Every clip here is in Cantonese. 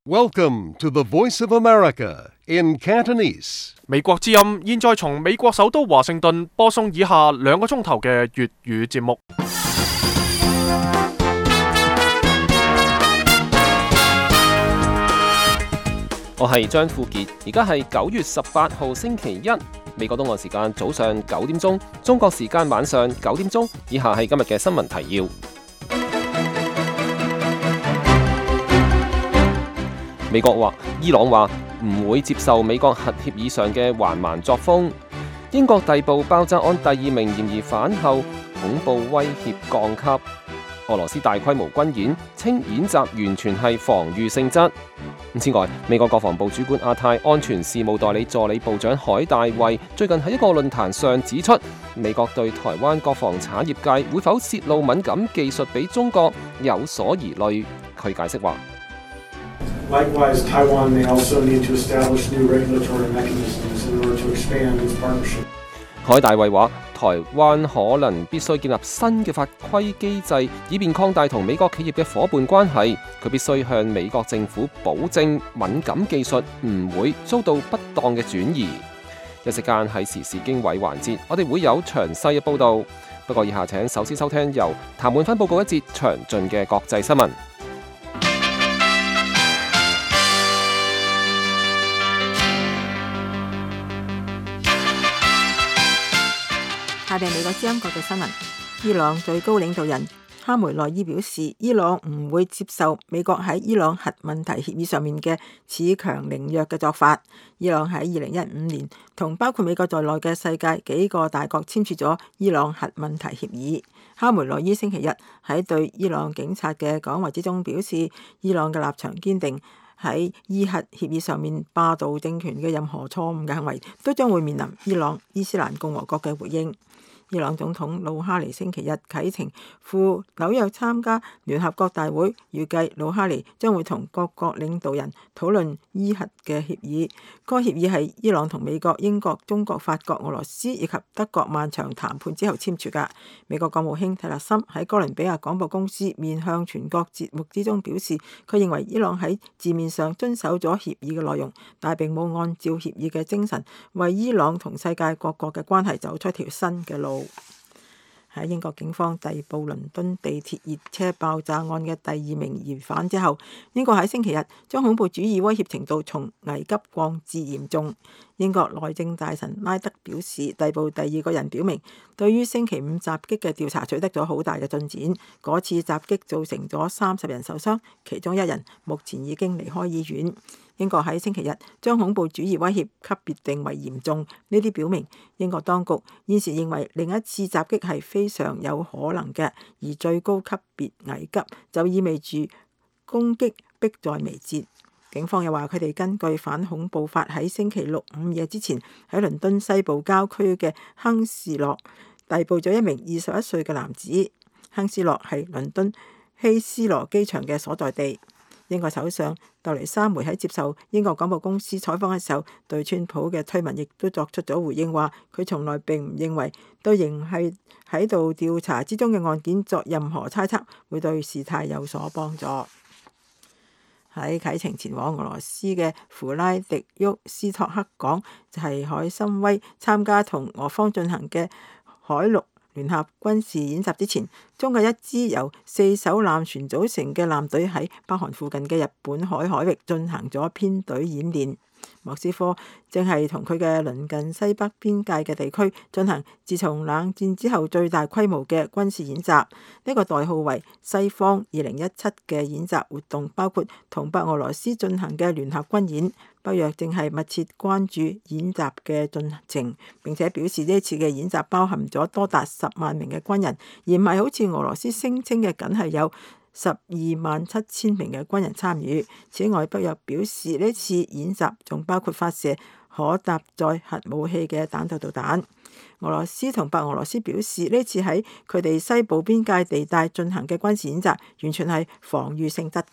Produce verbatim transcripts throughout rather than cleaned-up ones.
Welcome to the Voice of America in Cantonese. 美國之音現在從美國首都華盛頓播送以下兩個鐘頭嘅粵語節目。 我係張富傑，而家係九月十八號星期一，美國東岸時間早上九點鐘，中國時間晚上九點鐘。以下係今日嘅新聞提要。美國話，伊朗話唔會接受美國核協議上嘅橫蠻作風。英國逮捕爆炸案第二名嫌疑犯後，恐怖威脅降級。俄羅斯大規模軍演，稱演習完全係防禦性質。此外，美國國防部主管亞太安全事務代理助理部長海大衛最近喺一個論壇上指出，美國對台灣國防產業界會否泄露敏感技術俾中國有所疑慮。佢解釋話 Likewise, Taiwan may also need to establish new regulatory mechanisms in order to expand its partnership. 海大衛話，台灣可能必須建立新嘅法規機制，以便擴大同美國企業嘅夥伴關係。佢必須向美國政府保證敏感技術唔會遭到不當嘅轉移。一時間喺時事經緯環節，我哋會有詳細嘅報導。不過以下請首先收聽由譚滿芬報告一節詳盡嘅國際新聞。 下邊美國之音國際新聞。伊朗最高領導人哈梅內伊表示，伊朗唔會接受美國喺伊朗核問題協議上面嘅恃強凌弱嘅做法。伊朗喺二零一五年同包括美國在內嘅世界幾個大國簽署咗伊朗核問題協議。哈梅內伊星期日喺對伊朗警察嘅講話之中表示，伊朗嘅立場堅定，喺伊核協議上面霸道政權嘅任何錯誤嘅行為都將會面臨伊朗伊斯蘭共和國嘅回應。伊朗總統魯哈尼星期日啟程赴紐約參加聯合國大會，預計魯哈尼將會同各國領導人討論伊核嘅協議。該協議係伊朗同美國、英國、中國、法國、俄羅斯以及德國漫長談判之後簽署㗎。美國國務卿蒂勒森喺哥倫比亞廣播公司面向全國節目之中表示，佢認為伊朗喺字面上遵守咗協議嘅內容，但並冇按照協議嘅精神為伊朗同世界各國嘅關係走出一條新嘅路。喺英國警方逮捕倫敦地鐵熱車爆炸案嘅第二名疑犯之後，英國喺星期日將恐怖主義威脅程度從危急降至嚴重。英國內政大臣拉德表示，逮捕第二個人表明，對於星期五襲擊嘅調查取得咗好大嘅進展。嗰次襲擊造成咗三十人受傷，其中一人目前已經離開醫院。英國喺星期日將恐怖主義威脅級別定為嚴重，呢啲表明英國當局現時認為另一次襲擊係非常有可能嘅，而最高級別危急就意味住攻擊迫在眉睫。警方又話，佢哋根據反恐怖法喺星期六午夜之前喺倫敦西部郊區嘅亨士洛逮捕咗一名二十一歲嘅男子。亨士洛係倫敦希斯羅機場嘅所在地。英國首相特蕾莎梅喺接受英國廣播公司採訪嘅時候，對川普嘅推文亦都作出咗回應，話佢從來並唔認為對仍係喺度調查之中嘅案件作任何猜測會對事態有所幫助。喺啟程前往俄羅斯嘅弗拉迪沃斯托克港，就係海參崴參加同俄方進行嘅海陸聯合軍事演習之前，中國一支由四艘艦船組成嘅艦隊喺北韓附近嘅日本海海域進行咗編隊演練。莫斯科正係同佢嘅鄰近西北邊界嘅地區進行自從冷戰之後最大規模嘅軍事演習。呢、這個代號為西方二零一七嘅演習活動，包括同白俄羅斯進行嘅聯合軍演。北約正係密切關注演習嘅進程，並且表示呢次嘅演習包含咗多達十萬名嘅軍人，而唔係好似俄羅斯聲稱嘅僅係有十二萬七千名嘅軍人參與。此外，北約表示呢次演習仲包括發射可搭載核武器嘅彈道導彈。俄羅斯同白俄羅斯表示，呢次喺佢哋西部邊界地帶進行嘅軍事演習完全係防禦性質㗎。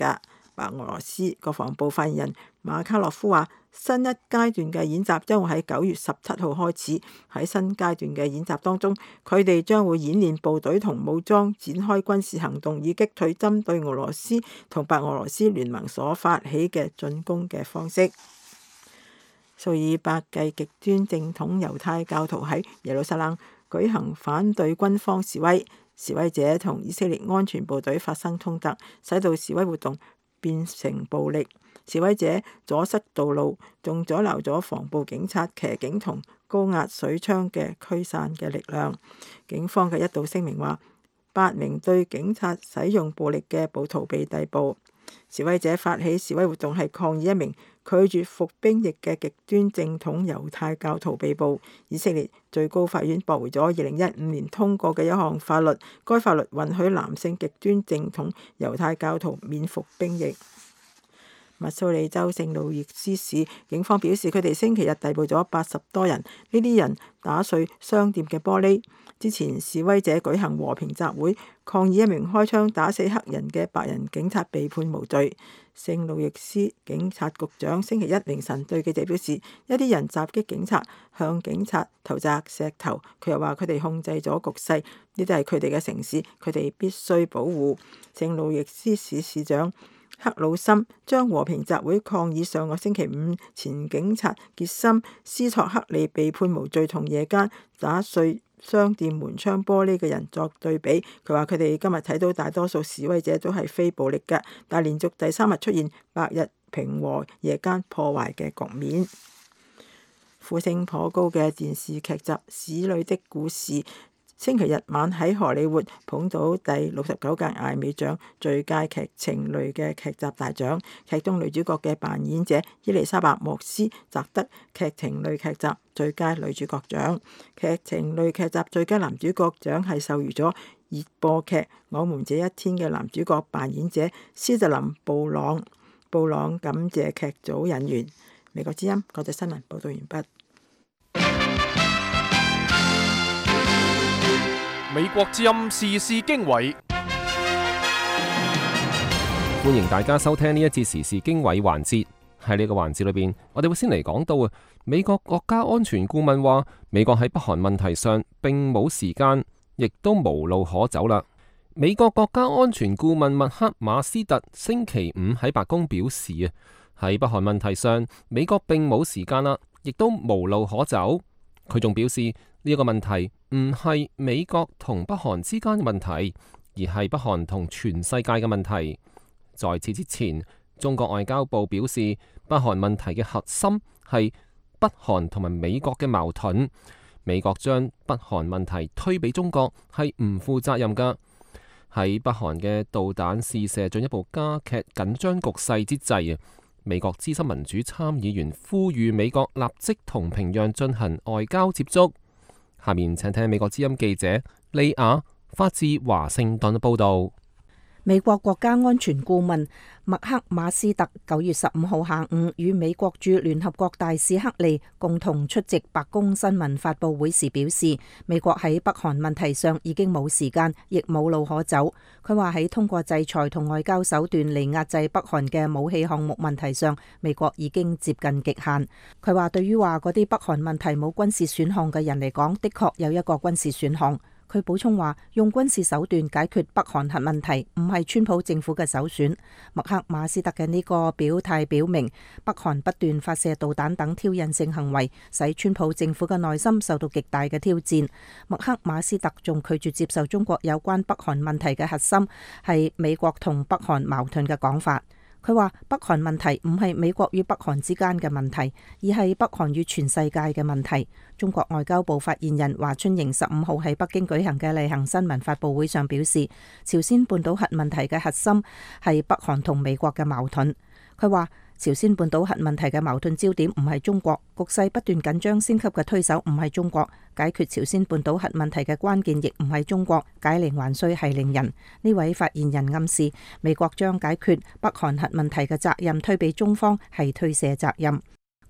白俄羅斯國防部發言人馬卡洛夫話：新一階段嘅演習將會喺九月十七號開始。喺新階段嘅演習當中，佢哋將會演練部隊同武裝展開軍事行動，以擊退針對俄羅斯同白俄羅斯聯盟所發起嘅進攻嘅方式。數以百計極端正統猶太教徒喺耶路撒冷舉行反對軍方示威，示威者同以色列安全部隊發生衝突，使到示威活動變成暴力。示威者阻塞道路，仲阻撓咗防暴警察、騎警同高壓水槍嘅驅散嘅力量。警方嘅一道聲明話，八名對警察使用暴力嘅暴徒被逮捕。示威者發起示威活動係抗議一名拒絕服兵役嘅極端正統猶太教徒被捕。以色列最高法院駁回咗二零一五年通過嘅一項法律，該法律允許男性極端正統猶太教徒免服兵役。密蘇里州聖路易斯市警方表示，佢哋星期日逮捕咗八十多人，呢啲人打碎商店嘅玻璃。之前示威者舉行和平集會，抗議一名開槍打死黑人嘅白人警察被判無罪。聖路易斯警察局長星期一凌晨對記者表示，一啲人襲擊警察，向警察投擲石頭。佢又話佢哋控制咗局勢，呢啲係佢哋嘅城市，佢哋必須保護。聖路易斯市市長克魯森將和平集會抗議上個星期五前警察傑森斯托克利被判無罪同夜間打碎商店門窗玻璃嘅人作對比。佢話佢哋今日睇到大多數示威者都係非暴力嘅，但連續第三日出現白日平和夜間破壞嘅局面。呼聲頗高嘅電視劇集《史裏的故事》星期日晚喺荷里活捧到第六十九屆艾美獎最佳劇情類嘅劇集大獎，劇中女主角嘅扮演者伊麗莎白莫斯摘得劇情類劇集最佳女主角獎。劇情類劇集最佳男主角獎係授予咗熱播劇《我們這一天》嘅男主角扮演者斯特林布朗。布朗感謝劇組人員。美國之音國際新聞報道完畢。 美國之音時事經緯， 歡迎大家收聽呢一節時事經緯環節。喺呢個環節裏邊，我哋會先嚟講到啊，美國國家安全顧問話，美國喺北韓問題上並冇時間，亦都無路可走啦。美國國家安全顧問麥克馬斯特星期五喺白宮表示啊，喺北韓問題上，美國並冇時間啦，亦都無路可走。佢仲表示，呢一個問題唔係美國同北韓之間嘅問題，而係北韓同全世界嘅問題。在此之前，中國外交部表示，北韓問題嘅核心係北韓同埋美國嘅矛盾。美國將北韓問題推俾中國係唔負責任㗎。喺北韓嘅導彈試射進一步加劇緊張局勢之際啊，美國資深民主參議員呼籲美國立即同平壤進行外交接觸。下面請聽美國之音記者利亞發自華盛頓報道。 美國國家安全顧問麥克馬斯特九月十五號下午與美國駐聯合國大使克利共同出席白宮新聞發佈會時表示，美國喺北韓問題上已經冇時間，亦冇路可走。佢話喺通過制裁同外交手段嚟壓制北韓嘅武器項目問題上，美國已經接近極限。佢話對於話嗰啲北韓問題冇軍事選項嘅人嚟講，的確有一個軍事選項。佢補充話，用軍事手段解決北韓核問題唔係川普政府嘅首選。麥克馬斯特嘅呢個表態表明，北韓不斷發射導彈等挑釁性行為，使川普政府嘅內心受到極大嘅挑戰。麥克馬斯特仲拒絕接受中國有關北韓問題嘅核心係美國同北韓矛盾嘅講法。佢話北韓問題唔係美國與北韓之間嘅問題，而係北韓與全世界嘅問題。中國外交部發言人華春瑩十五號喺北京舉行嘅例行新聞發佈會上表示，朝鮮半島核問題嘅核心係北韓同美國嘅矛盾。佢話朝鮮半島核問題嘅矛盾焦點唔係中國，局勢不斷緊張升級嘅推手唔係中國，解決朝鮮半島核問題嘅關鍵亦唔係中國，解鈴還須繫鈴人。呢位發言人暗示美國將解決北韓核問題嘅責任推俾中方，係推卸責任。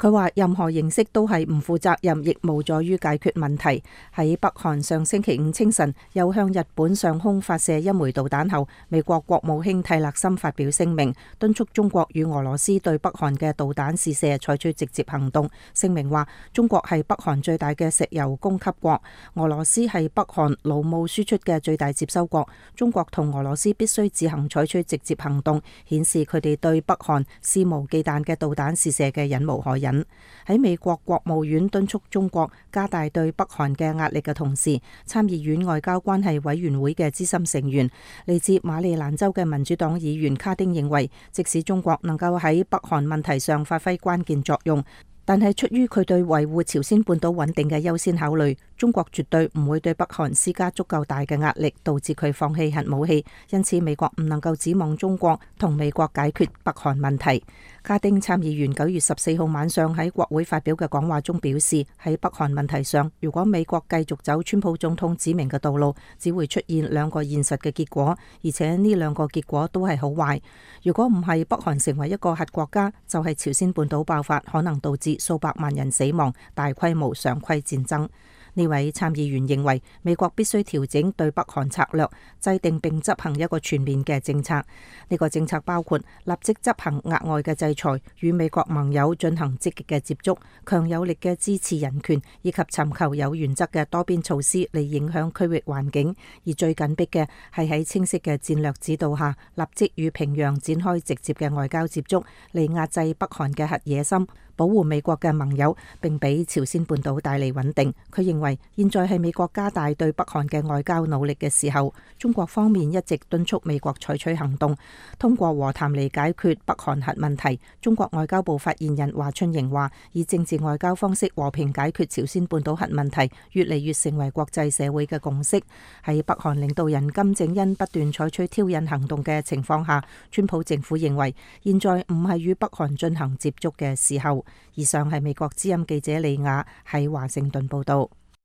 佢話任何形式都係唔負責任，亦無助於解決問題。喺北韓上星期五清晨又向日本上空發射一枚導彈後，美國國務卿蒂勒森發表聲明，敦促中國與俄羅斯對北韓嘅導彈試射採取直接行動。聲明話中國係北韓最大嘅石油供給國，俄羅斯係北韓勞務輸出嘅最大接收國。中國同俄羅斯必須自行採取直接行動，顯示佢哋對北韓肆無忌憚嘅導彈試射嘅忍無可忍。喺美國國務院敦促中國加大對北韓嘅壓力嘅同時，參議院外交關係委員會嘅資深成員嚟自馬里蘭州嘅民主黨議員卡丁認為，即使中國能夠喺北韓問題上發揮關鍵作用，但係出於佢對維護朝鮮半島穩定嘅優先考慮，中國絕對唔會對北韓施加足夠大嘅壓力，導致佢放棄核武器。因此，美國唔能夠指望中國同美國解決北韓問題。卡丁參議員九月十四號晚上喺國會發表嘅講話中表示，喺北韓問題上，如果美國繼續走川普總統指明嘅道路，只會出現兩個現實嘅結果，而且呢兩個結果都係好壞。如果唔係北韓成為一個核國家，就係朝鮮半島爆發，可能導致數百萬人死亡，大規模常規戰爭。呢位參議員認為，美國必須調整對北韓策略，制定並執行一個全面嘅政策。呢個政策包括立即執行額外嘅制裁，與美國盟友進行積極嘅接觸，強有力嘅支持人權，以及尋求有原則嘅多邊措施嚟影響區域環境。而最緊迫嘅係喺清晰嘅戰略指導下，立即與平壤展開直接嘅外交接觸，嚟壓制北韓嘅核野心，保護美國嘅盟友，並俾朝鮮半島帶嚟穩定。佢認為現在係美國加大對北韓嘅外交努力嘅時候。中國方面一直敦促美國採取行動，通過和談嚟解決北韓核問題。中國外交部發言人華春瑩話，以政治外交方式和平解決朝鮮半島核問題，越嚟越成為國際社會嘅共識。喺北韓領導人金正恩不斷採取挑釁行動嘅情況下，川普政府認為現在唔係與北韓進行接觸嘅時候。以上係美國之音記者李雅喺華盛頓報道。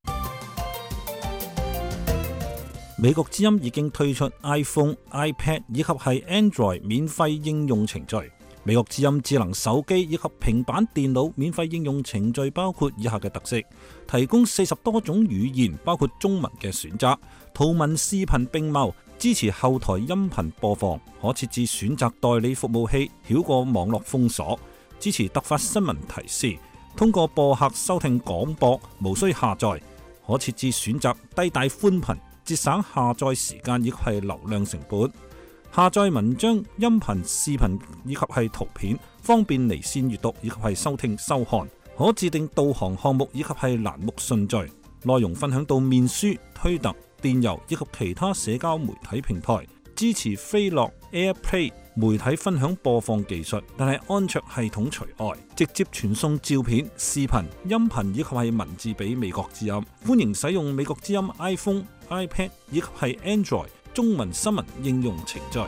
美國之音已經推出 iPhone、iPad 以及係 Android 免費應用程序。美國之音智能手機以及平板電腦免費應用程序包括以下嘅特色：提供四十多種語言，包括中文嘅選擇，圖文視頻並茂，支持後台音頻播放，可設置選擇代理服務器，繞過網絡封鎖，支持突發新聞提示，通過播客收聽廣播，無需下載，可設置選擇低帶寬頻，節省下載時間以及係流量成本。下載文章、音頻、視頻以及係圖片，方便離線閱讀以及係收聽收看。可自定導航項目以及係欄目順序。內容分享到面書、推特、電郵以及其他社交媒體平台。支持飛樂 AirPlay 媒體分享播放技術，但係安卓系統除外。直接傳送照片、視頻、音頻以及係文字俾美國之音。歡迎使用美國之音 iPhone、iPad 以及係 Android 中文新聞應用程序。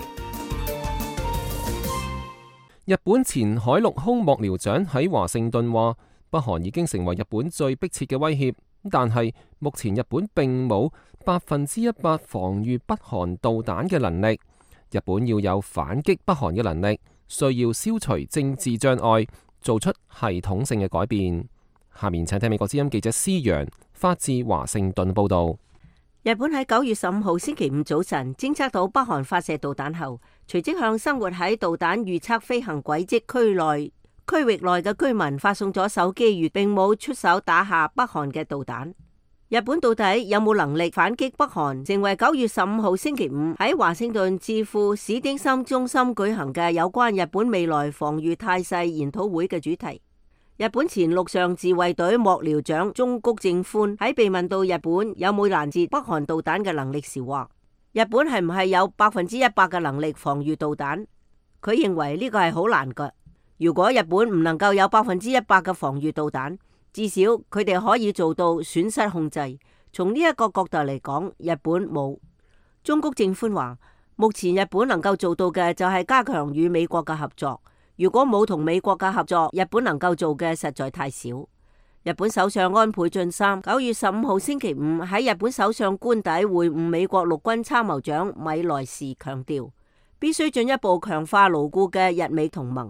日本前海陸空幕僚長喺華盛頓話，北韓已經成為日本最迫切嘅威脅，但係目前日本並冇百分之一百防禦北韓導彈嘅能力。日本要有反擊北韓嘅能力，需要消除政治障礙，做出系統性嘅改變。下面請聽美國之音記者施陽發自華盛頓報道。 日本喺九月十五號星期五早晨偵測到北韓發射導彈後，隨即向生活喺導彈預測飛行軌跡區內區域內嘅居民發送咗手機語，並冇出手打下北韓嘅導彈。日本到底有冇能力反擊北韓，成為九月十五號星期五喺華盛頓智庫史丁森中心舉行嘅有關日本未來防禦態勢研討會嘅主題。日本前陸上自衛隊幕僚長中谷正寬喺被問到日本有冇攔截北韓導彈嘅能力時話，日本係唔係有百分之一百嘅能力防禦導彈？佢認為呢個係好難㗎。如果日本唔能夠有百分之一百嘅防禦導彈，至少佢哋可以做到損失控制。從呢一個角度嚟講，日本冇。中谷正寬話，目前日本能夠做到嘅就係加強與美國嘅合作。如果冇同美國嘅合作，日本能夠做嘅實在太少。日本首相安倍晉三九月十五號星期五喺日本首相官邸會晤美國陸軍參謀長米萊時強調，必須進一步強化牢固嘅日美同盟。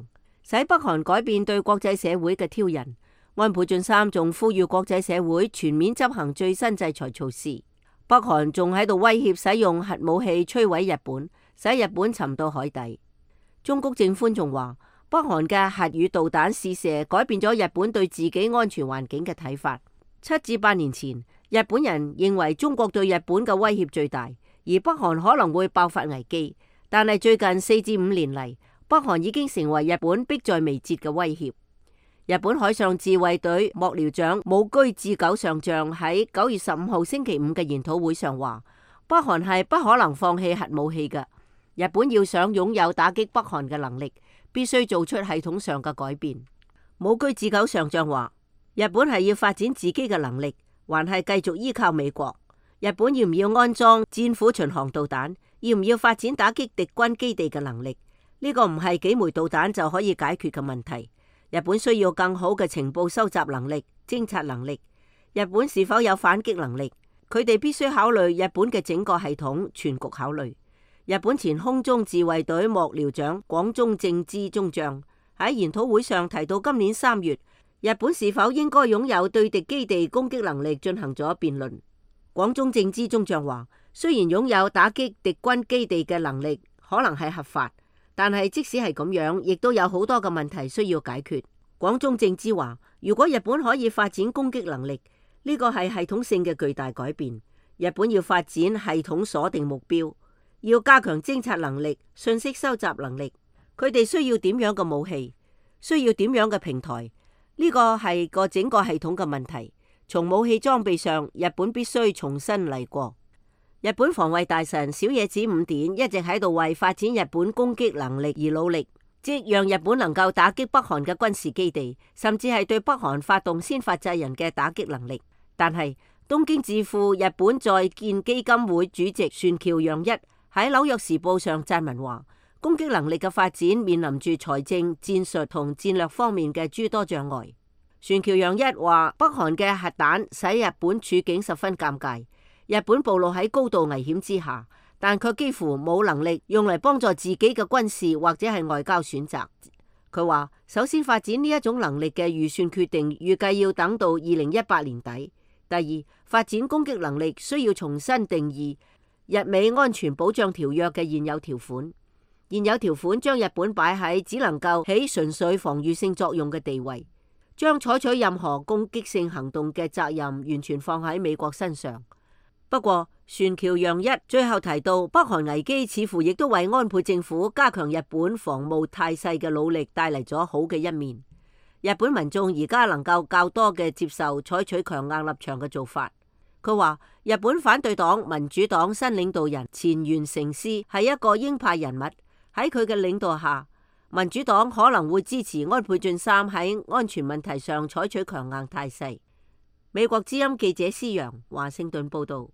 使北韓改變對國際社會嘅挑釁。安倍晉三仲呼籲國際社會全面執行最新制裁措施。北韓仲喺度威脅使用核武器摧毀日本，使日本沉到海底。中谷正寬仲話，北韓嘅核與導彈試射改變咗日本對自己安全環境嘅睇法。七至八年前，日本人認為中國對日本嘅威脅最大，而北韓可能會爆發危機。但係最近四至五年嚟，北韓已經成為日本迫在眉睫嘅威脅。日本海上自衛隊幕僚長武居智久上將喺九月十五號星期五嘅研討會上話，北韓係不可能放棄核武器嘅。日本要想擁有打擊北韓嘅能力，必須做出系統上嘅改變。武居智久上將話，日本係要發展自己嘅能力，還係繼續依靠美國？日本要唔要安裝戰斧巡航導彈？要唔要發展打擊敵軍基地嘅能力？呢個唔係幾枚導彈就可以解決嘅問題。日本需要更好嘅情報收集能力、偵察能力。日本是否有反擊能力？佢哋必須考慮日本嘅整個系統全局考慮。日本前空中自衛隊幕僚長廣中正之中將喺研討會上提到，今年三月日本是否應該擁有對敵基地攻擊能力進行咗辯論。廣中正之中將話，雖然擁有打擊敵軍基地嘅能力可能係合法，但係即使係咁樣，亦都有好多嘅問題需要解決。廣中正之話，如果日本可以發展攻擊能力，呢個係系統性嘅巨大改變。日本要發展系統鎖定目標，要加強偵察能力、信息收集能力。佢哋需要點樣嘅武器？需要點樣嘅平台？呢個係個整個系統嘅問題。從武器裝備上，日本必須重新嚟過。日本防衛大臣小野寺五典一直喺度為發展日本攻擊能力而努力，即讓日本能夠打擊北韓嘅軍事基地，甚至係對北韓發動先發制人嘅打擊能力。但係東京智庫日本在建基金會主席船橋洋一喺紐約時報上撰文話，攻擊能力嘅發展面臨住財政、戰術同戰略方面嘅諸多障礙。船橋洋一話，北韓嘅核彈使日本處境十分尷尬。日本暴露喺高度危險之下，但卻幾乎冇能力用嚟幫助自己嘅軍事或者係外交選擇。佢話，首先發展呢一種能力嘅預算決定，預計要等到二零一八年底。第二，發展攻擊能力需要重新定義日美安全保障條約嘅現有條款。現有條款將日本擺喺只能夠起純粹防禦性作用嘅地位，將採取任何攻擊性行動嘅責任完全放喺美國身上。不過，船橋洋一最後提到，北韓危機似乎亦都為安倍政府加強日本防務態勢嘅努力帶嚟咗好嘅一面。日本民眾而家能夠較多嘅接受採取強硬立場嘅做法。佢話，日本反對黨民主黨新領導人前原誠司係一個鷹派人物，喺佢嘅領導下，民主黨可能會支持安倍晉三喺安全問題上採取強硬態勢。美國之音記者施陽華盛頓報道。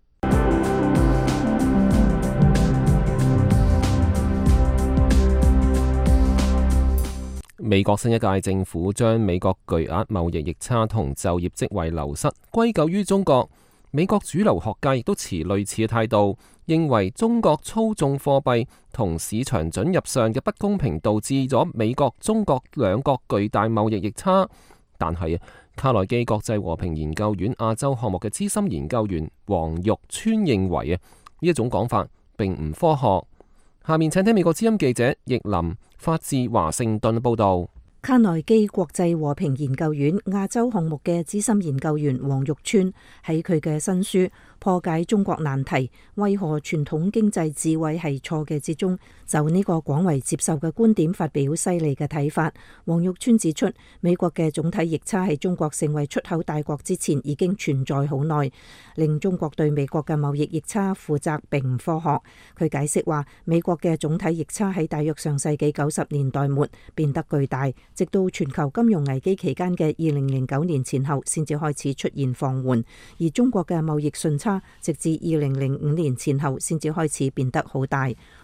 美國新一屆政府將美國巨額貿易逆差同就業職位流失歸咎於中國。美國主流學界亦都持類似嘅態度，認為中國操縱貨幣同市場准入上嘅不公平，導致咗美國、中國兩國巨大貿易逆差。但係卡內基國際和平研究院亞洲項目嘅資深研究員黃玉川認為啊，呢一種講法並唔科學。下面請聽美國之音記者易林發自華盛頓報道。 卡內基國際和平研究院亞洲項目嘅資深研究員黃玉川喺佢嘅新書《破解中國難題：為何傳統經濟智慧係錯嘅》之中，就呢個廣為接受嘅觀點發表犀利嘅睇法。黃玉川指出，美國嘅總體逆差喺中國成為出口大國之前已經存在好耐，令中國對美國嘅貿易逆差負責並唔科學。佢解釋話，美國嘅總體逆差喺大約上世紀九十年代末變得巨大，直到全球金融危機期間嘅二零零九年前後先至開始出現放緩，而中國嘅貿易順差直至二零零五年前後先至開始變得好大。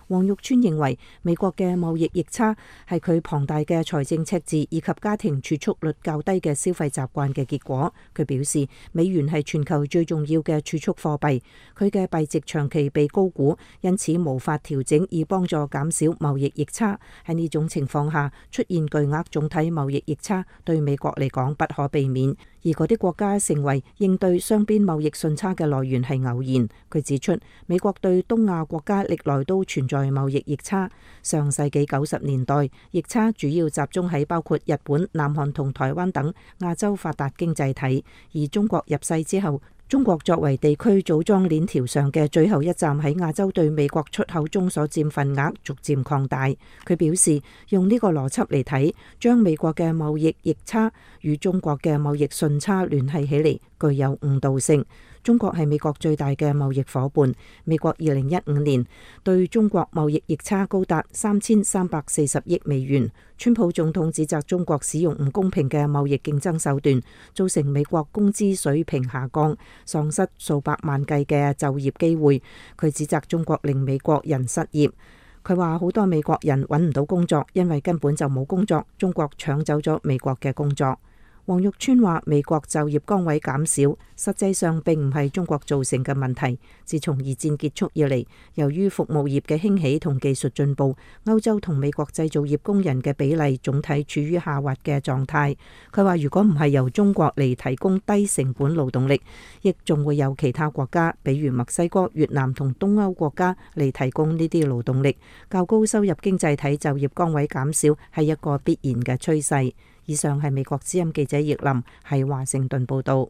王玉川認為美國嘅貿易逆差係佢龐大嘅財政赤字以及家庭儲蓄率較低嘅消費習慣嘅結果。佢表示美元係全球最重要嘅儲蓄貨幣，佢嘅幣值長期被高估，因此無法調整以幫助減少貿易逆差。喺呢種情況下，出現巨額總體貿易逆差對美國嚟講不可避免，而嗰啲國家成為應對雙邊貿易順差嘅來源係偶然。佢指出，美國對東亞國家歷來都存在貿易逆差。上世紀九十年代，逆差主要集中喺包括日本、南韓同台灣等亞洲發達經濟體，而中國入世之後，中國作為地區組裝鏈條上嘅最後一站，喺亞洲對美國出口中所佔份額逐漸擴大。佢表示，用呢個邏輯嚟睇，將美國嘅貿易逆差與中國嘅貿易順差聯繫起嚟，具有誤導性。中國係美國最大嘅貿易夥伴，美國二零一五年對中國貿易逆差高達三千三百四十億美元。川普總統指責中國使用唔公平嘅貿易競爭手段，造成美國工資水平下降，喪失數百萬計嘅就業機會。佢指責中國令美國人失業。佢話好多美國人揾唔到工作，因為根本就冇工作，中國搶走咗美國嘅工作。王玉川話：美國就業崗位減少，實際上並唔係中國造成嘅問題。自從二戰結束以嚟，由於服務業嘅興起同技術進步，歐洲同美國製造業工人嘅比例總體處於下滑嘅狀態。佢話：如果唔係由中國嚟提供低成本勞動力，亦仲會有其他國家，比如墨西哥、越南同東歐國家嚟提供呢啲勞動力。較高收入經濟體就業崗位減少係一個必然嘅趨勢。以上係美國之音記者葉林喺華盛頓報道。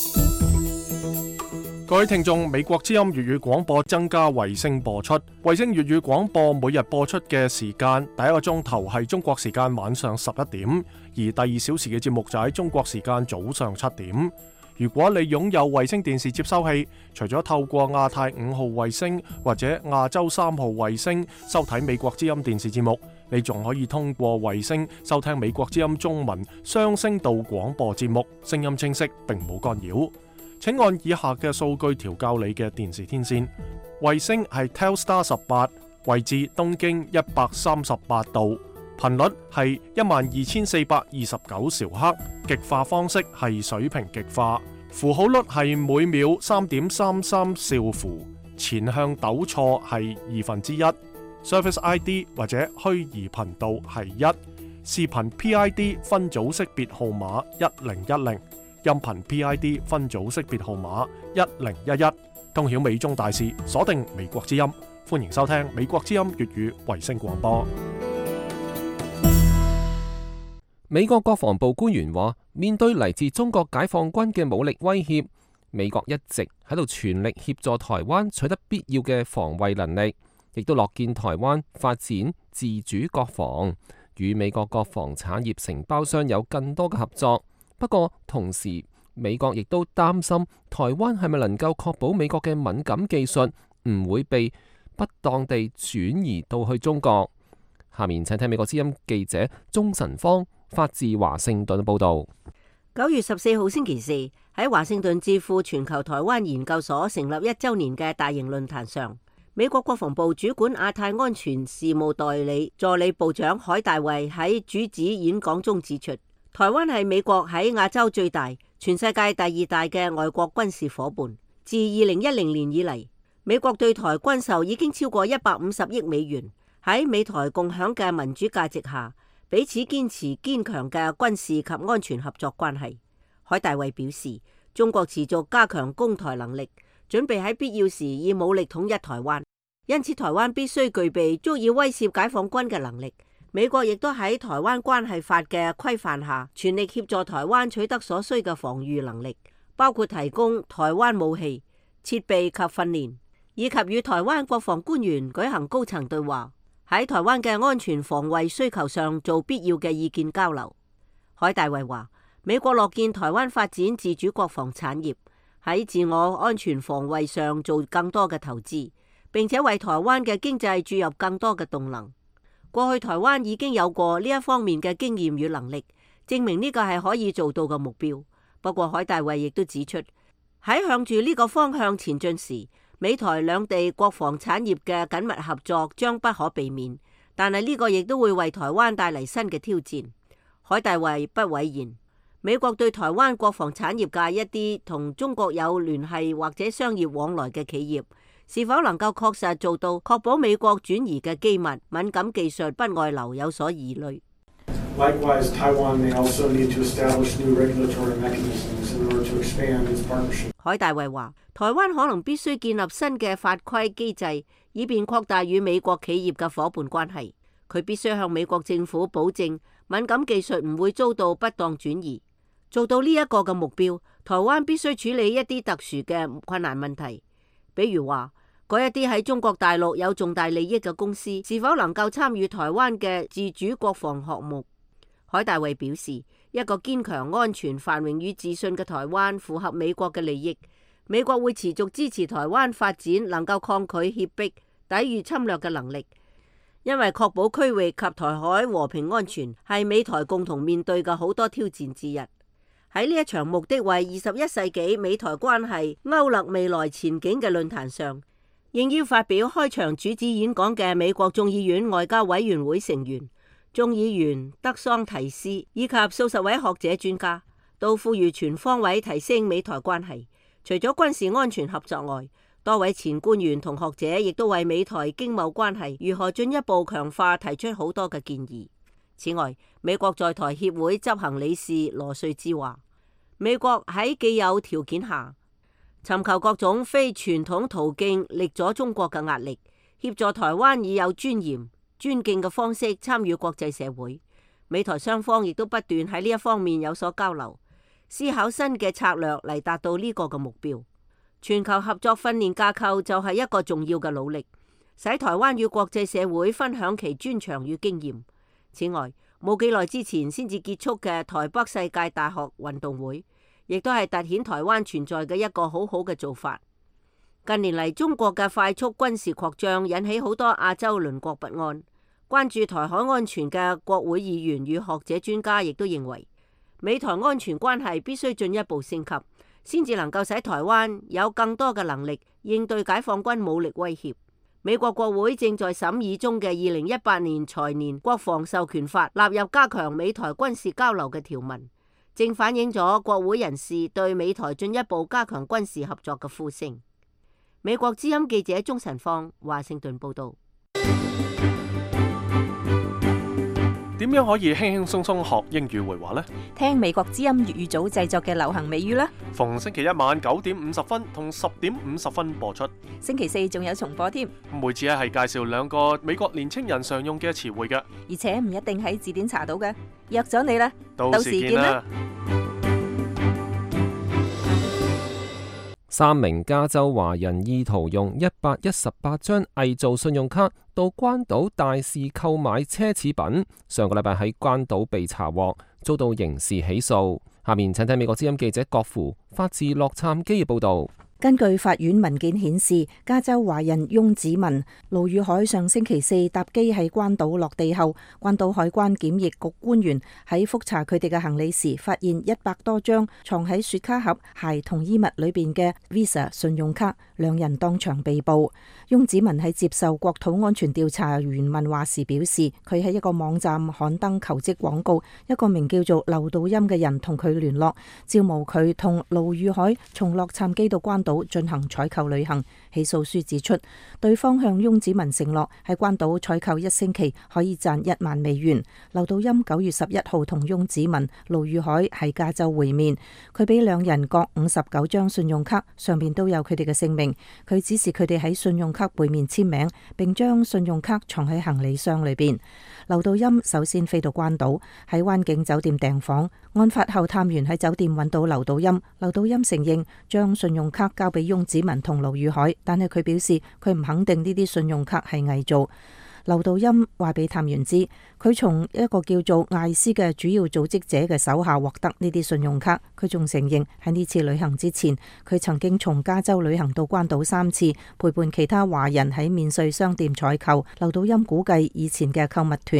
各位聽眾，美國之音粵語廣播增加衛星播出，衛星粵語廣播每日播出嘅時間，第一個鐘頭係中國時間晚上十一點，而第二小時嘅節目就喺中國時間早上七點。如果你擁有衛星電視接收器，除咗透過亞太五號衛星或者亞洲三號衛星收睇美國之音電視節目，你仲可以通過衛星收聽美國之音中文雙聲道廣播節目，聲音清晰並冇干擾。請按以下嘅數據調校你嘅電視天線。衛星係 Telstar 十八，位置東經一百三十八度，頻率係一萬二千四百二十九兆赫，極化方式係水平極化，符號率係每秒三點三三兆符，前向抖錯係二分之一。Service I D 或者虛擬頻道係一，視頻 P I D 分組識別號碼一零一零，音頻 P I D 分組識別號碼一零一一。通曉美中大事，鎖定美國之音，歡迎收聽美國之音粵語衛星廣播。 美國國防部官員話，面對嚟自中國解放軍嘅武力威脅，美國一直喺度全力協助台灣取得必要嘅防衛能力。亦都樂見台灣發展自主國防，與美國國防產業承包商有更多嘅合作。不過同時，美國亦都擔心台灣係咪能夠確保美國嘅敏感技術唔會被不當地轉移到去中國。下面請聽美國之音記者鍾晨芳發自華盛頓報道。 九月十四號星期四喺華盛頓智庫全球台灣研究所成立一週年嘅大型論壇上，美國國防部主管亞太安全事務代理助理部長海大衛喺主旨演講中指出，台灣係美國喺亞洲最大、全世界第二大嘅外國軍事夥伴。自二零一零年以嚟，美國對台軍售已經超過一百五十億美元。喺美台共享嘅民主價值下，彼此堅持堅強嘅軍事及安全合作關係。海大衛表示，中國持續加強攻台能力，準備喺必要時以武力統一台灣，因此台灣必須具備足以威懾解放軍嘅能力。美國亦都喺台灣關係法嘅規範下，全力協助台灣取得所需嘅防禦能力，包括提供台灣武器、設備及訓練，以及與台灣國防官員舉行高層對話，喺台灣嘅安全防衛需求上做必要嘅意見交流。海大衛話，美國樂見台灣發展自主國防產業，喺自我安全防衛上做更多嘅投資，並且為台灣嘅經濟注入更多嘅動能。過去台灣已經有過呢一方面嘅經驗與能力，證明呢個係可以做到嘅目標。不過海大衛亦都指出，喺向住呢個方向前進時， 美台兩地國防產業嘅緊密合作將不可避免，但係呢個亦都會為台灣帶嚟新嘅挑戰。海大衛不諱言，美國對台灣國防產業界一啲同中國有聯繫或者商業往來嘅企業，是否能夠確實做到確保美國轉移嘅機密、敏感技術不外流，有所疑慮。 Likewise, Taiwan may also need to establish new regulatory mechanisms in order to expand its partnership. 海大衛話，台灣可能必須建立新嘅法規機制，以便擴大與美國企業嘅夥伴關係。佢必須向美國政府保證，敏感技術唔會遭到不當轉移。做到呢一個嘅目標，台灣必須處理一啲特殊嘅困難問題，比如話嗰一啲喺中國大陸有重大利益嘅公司，是否能夠參與台灣嘅自主國防項目。海大衛表示，一個堅強、安全、繁榮與自信嘅台灣符合美國嘅利益，美國會持續支持台灣發展能夠抗拒脅迫、抵禦侵略嘅能力，因為確保區域及台海和平安全係美台共同面對嘅好多挑戰之一。喺呢一場目的為二十一世紀美台關係勾勒未來前景嘅論壇上，應邀發表開場主旨演講嘅美國眾議院外交委員會成員眾議員德桑提斯以及數十位學者專家，都呼籲全方位提升美台關係。除咗軍事安全合作外，多位前官員同學者亦都為美台經貿關係如何進一步強化提出好多嘅建議。此外，美國在台協會執行理事羅瑞茲話，美國喺既有條件下，尋求各種非傳統途徑力阻中國嘅壓力，協助台灣以有尊嚴、尊敬嘅方式參與國際社會。美台雙方亦都不斷喺呢一方面有所交流，思考新嘅策略嚟達到呢個嘅目標。全球合作訓練架構就係一個重要嘅努力，使台灣與國際社會分享其專長與經驗。此外，冇幾耐之前先至結束嘅台北世界大學運動會，亦都係凸顯台灣存在嘅一個好好嘅做法。近年嚟，中國嘅快速軍事擴張引起好多亞洲鄰國不安。關注台海安全嘅國會議員與學者專家亦都認為，美台安全關係必須進一步升級，先至能夠使台灣有更多嘅能力應對解放軍武力威脅。美國國會正在審議中嘅二零一八年財年國防授權法納入加強美台軍事交流嘅條文，正反映咗國會人士對美台進一步加強軍事合作嘅呼聲。美國之音記者鍾晨芳華盛頓報道。 點樣可以輕輕鬆鬆學英語會話呢？ 聽美國之音粵語組製作嘅流行美語啦。 逢星期一晚九點五十分同十點五十分播出。 星期四仲有重播添。 每次咧係介紹兩個美國年青人常用嘅詞彙嘅， 而且唔一定喺字典查到嘅。約咗你啦， 到時見啦。 三名加州華人意圖用一百一十八張偽造信用卡到關島大肆購買奢侈品，上個禮拜喺關島被查獲，遭到刑事起訴。下面請睇美國之音記者郭芙發自洛杉磯嘅報道。 根據法院文件顯示，加州華人翁子文、盧宇海上星期四搭機喺關島落地後，關島海關檢疫局官員喺覆查佢哋嘅行李時，發現一百多張藏喺雪茄盒、鞋同衣物裏邊嘅 Visa 信用卡，兩人當場被捕。翁子文喺接受國土安全調查員問話時表示，佢喺一個網站刊登求職廣告，一個名叫做劉道欽嘅人同佢聯絡，招募佢同盧宇海從洛杉磯到關島進行採購旅行。起訴書指出，對方向翁子文承諾喺關島採購一星期可以賺一萬美元。劉道欽九月十一號同翁子文、盧宇海喺加州會面，佢俾兩人各五十九張信用卡，上面都有佢哋嘅姓名。佢指示佢哋喺信用卡背面簽名，並將信用卡藏喺行李箱裏邊。劉道欽首先飛到關島，喺灣景酒店訂房。案發後，探員喺酒店揾到劉道欽，劉道欽承認將信用卡交俾翁子文同盧宇海，但係佢表示佢唔肯定呢啲信用卡係偽造。劉道欽話俾探員知，佢從一個叫做艾斯嘅主要組織者嘅手下獲得呢啲信用卡。佢仲承認喺呢次旅行之前，佢曾經從加州旅行到關島三次，陪伴其他華人喺免稅商店採購。劉道欽估計以前嘅購物團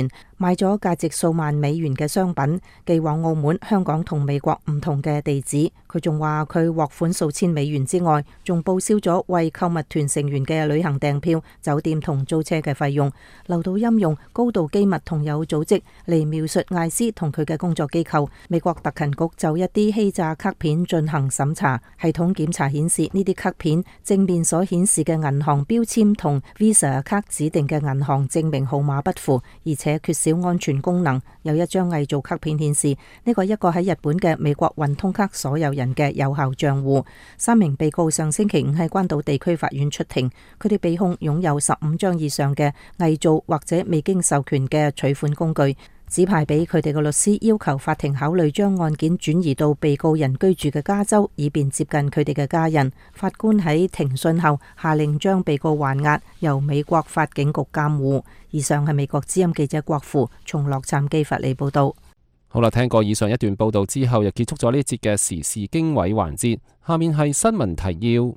買咗價值數萬美元嘅商品，寄往澳門、香港同美國唔同嘅地址。佢仲話佢獲款數千美元之外，仲報銷咗為購物團成員嘅旅行訂票、酒店同租車嘅費用。劉道欽用高度機密同有組織嚟描述艾斯同佢嘅工作機構。美國特勤局就一啲欺詐卡片進行審查，系統檢查顯示呢啲卡片正面所顯示嘅銀行標籤同 Visa 卡指定嘅銀行證明號碼不符，而且缺少安全功能。有一張偽造卡片顯示呢個一個喺日本嘅美國運通卡所有人嘅有效賬戶。三名被告上星期五喺關島地區法院出庭，佢哋被控擁有十五張以上嘅偽造或者未經授權嘅取款工具。指派俾佢哋嘅律師要求法庭考慮將案件轉移到被告人居住嘅加州，以便接近佢哋嘅家人。法官喺庭訊後下令將被告還押，由美國法警局監護。以上係美國之音記者郭芙從洛杉磯發嚟報道。 好啦，聽過以上一段報道之後，又結束咗呢節嘅時事經緯環節。下面係新聞提要。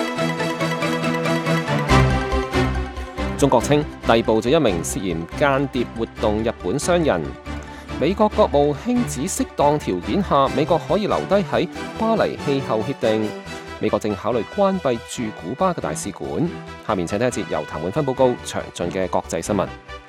中國稱逮捕咗一名涉嫌間諜活動日本商人。美國國務卿指適當條件下，美國可以留低喺巴黎氣候協定。美國正考慮關閉駐古巴嘅大使館。下面請聽一節由譚永芬報告詳盡嘅國際新聞。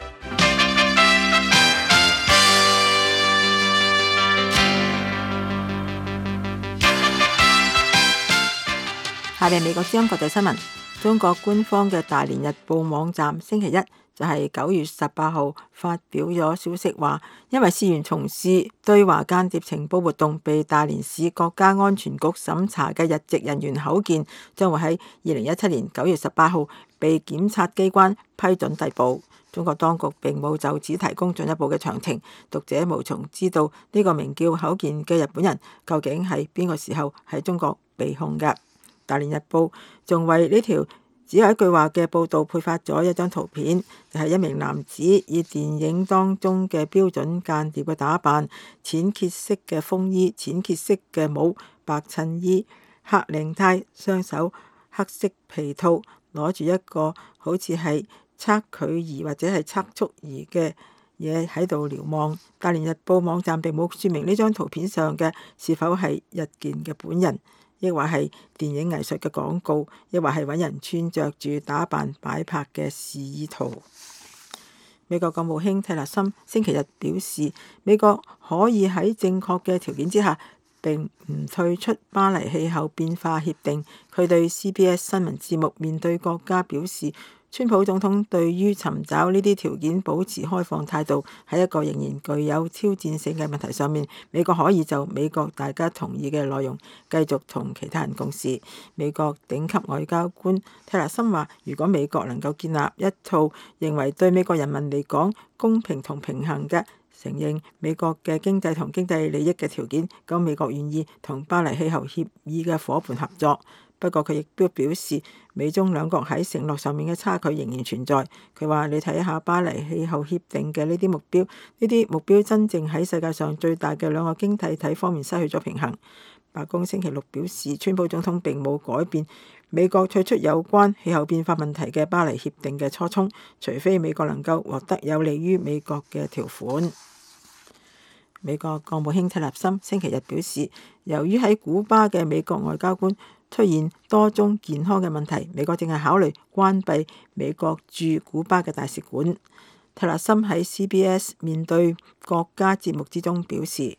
下面美國之音國際新聞。中國官方嘅大連日報網站星期一就係九月十八號發表咗消息，話因為涉嫌從事對華間諜情報活動，被大連市國家安全局審查嘅日籍人員口健，將會喺二零一七年九月十八號被檢察機關批准逮捕。中國當局並冇就此提供進一步嘅詳情，讀者無從知道呢個名叫口健嘅日本人究竟係邊個時候喺中國被控嘅。大連日報仲為呢條只有一句話嘅報導配發咗一張圖片，就係、是、一名男子以電影當中嘅標準間諜嘅打扮，淺褐色嘅風衣、淺褐色嘅帽、白襯衣、黑領呔，雙手黑色皮套，攞住一個好似係測距儀或者係測速儀嘅嘢喺度瞭望。大連日報網站並冇説明呢張圖片上嘅是否係日健嘅本人，亦或係電影藝術嘅廣告，亦或係揾人穿着住打扮擺拍嘅示意圖。美國國務卿蒂勒森星期日表示，美國可以喺正確嘅條件之下並唔退出巴黎氣候變化協定。佢對 C B S 新聞節目面對國家表示，川普總統對於尋找呢啲條件保持開放態度，喺一個仍然具有挑戰性嘅問題上面，美國可以就美國大家同意嘅內容繼續同其他人共事。美國頂級外交官蒂勒森話，如果美國能夠建立一套認為對美國人民嚟講公平同平衡嘅承認美國嘅經濟同經濟利益嘅條件，咁美國願意同巴黎氣候協議嘅伙伴合作。不過佢亦都表示，美中兩國喺承諾上面嘅差距仍然存在。佢話：你睇下巴黎氣候協定嘅呢啲目標，呢啲目標真正喺世界上最大嘅兩個經濟體方面失去咗平衡。白宮星期六表示，川普總統並冇改變美國退出有關氣候變化問題嘅巴黎協定嘅初衷，除非美國能夠獲得有利於美國嘅條款。美國國務卿蒂勒森星期日表示，由於喺古巴嘅美國外交官出現多宗健康嘅問題，美國正係考慮關閉美國駐古巴嘅大使館。蒂勒森喺 C B S 面對國家節目之中表示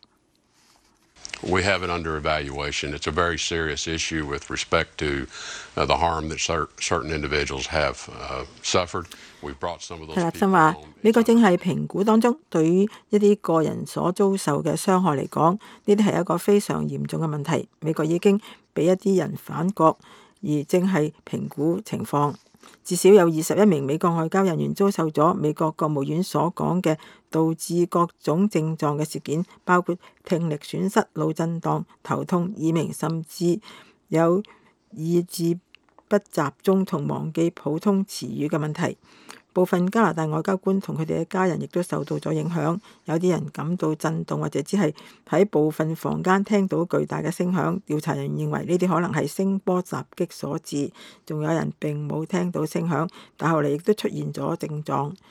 ：We have it under evaluation. It's a very serious issue with respect to the harm that certain individuals have suffered. We've brought some of those people home. 蒂勒森話：美國正係評估當中，對於一啲個人所遭受嘅傷害嚟講，呢啲係一個非常嚴重嘅問題。美國已經俾一啲人返國，而正係評估情況。至少有二十一名美國外交人員遭受咗美國國務院所講嘅導致各種症狀嘅事件，包括聽力損失、腦震盪、頭痛、耳鳴，甚至有意志不集中同忘記普通詞語嘅問題。部分加拿大外交官同佢哋嘅家人亦都受到咗影響，有啲人感到震動，或者只係喺部分房間聽到巨大嘅聲響。調查人員認為呢啲可能係聲波襲擊所致，仲有人並冇聽到聲響，但後嚟亦都出現咗症狀。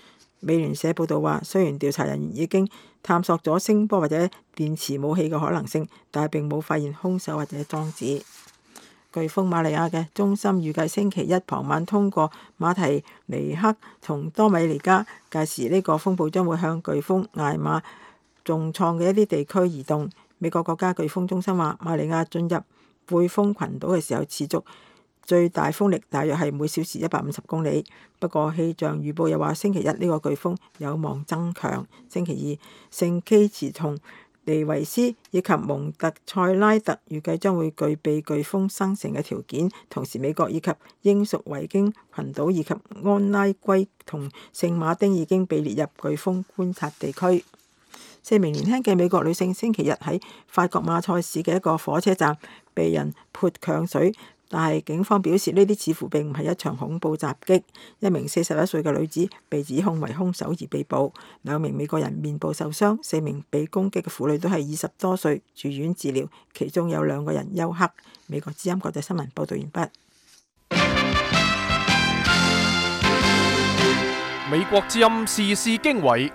美聯社報道話，雖然調查人員已經探索咗聲波或者電磁武器嘅可能性，但係並冇發現兇手或者裝置。颶風瑪利亞嘅中心預計星期一傍晚通過馬提尼克同多米尼加，屆時呢個風暴將會向颶風艾瑪重創嘅一啲地區移動。美國國家颶風中心話，瑪利亞進入貝風群島嘅時候持續最大風力大約係每小時一百五十公里。不過氣象預報又話，星期一呢個颶風有望增強。星期二，聖基茨同尼維斯以及蒙特塞拉特預計將會具備颶風生成嘅條件。同時，美國以及英屬維京群島以及安拉圭同聖馬丁已經被列入颶風觀察地區。四名年輕嘅美國女性星期日喺法國馬賽市嘅一個火車站被人潑強水，但係警方表示呢啲似乎並唔係一場恐怖襲擊。一名四十一歲嘅女子被指控為兇手而被捕，兩名美國人面部受傷，四名被攻擊嘅婦女都係二十多歲，住院治療，其中有兩個人休克。美國之音國際新聞報道完畢。 美國之音時事經緯。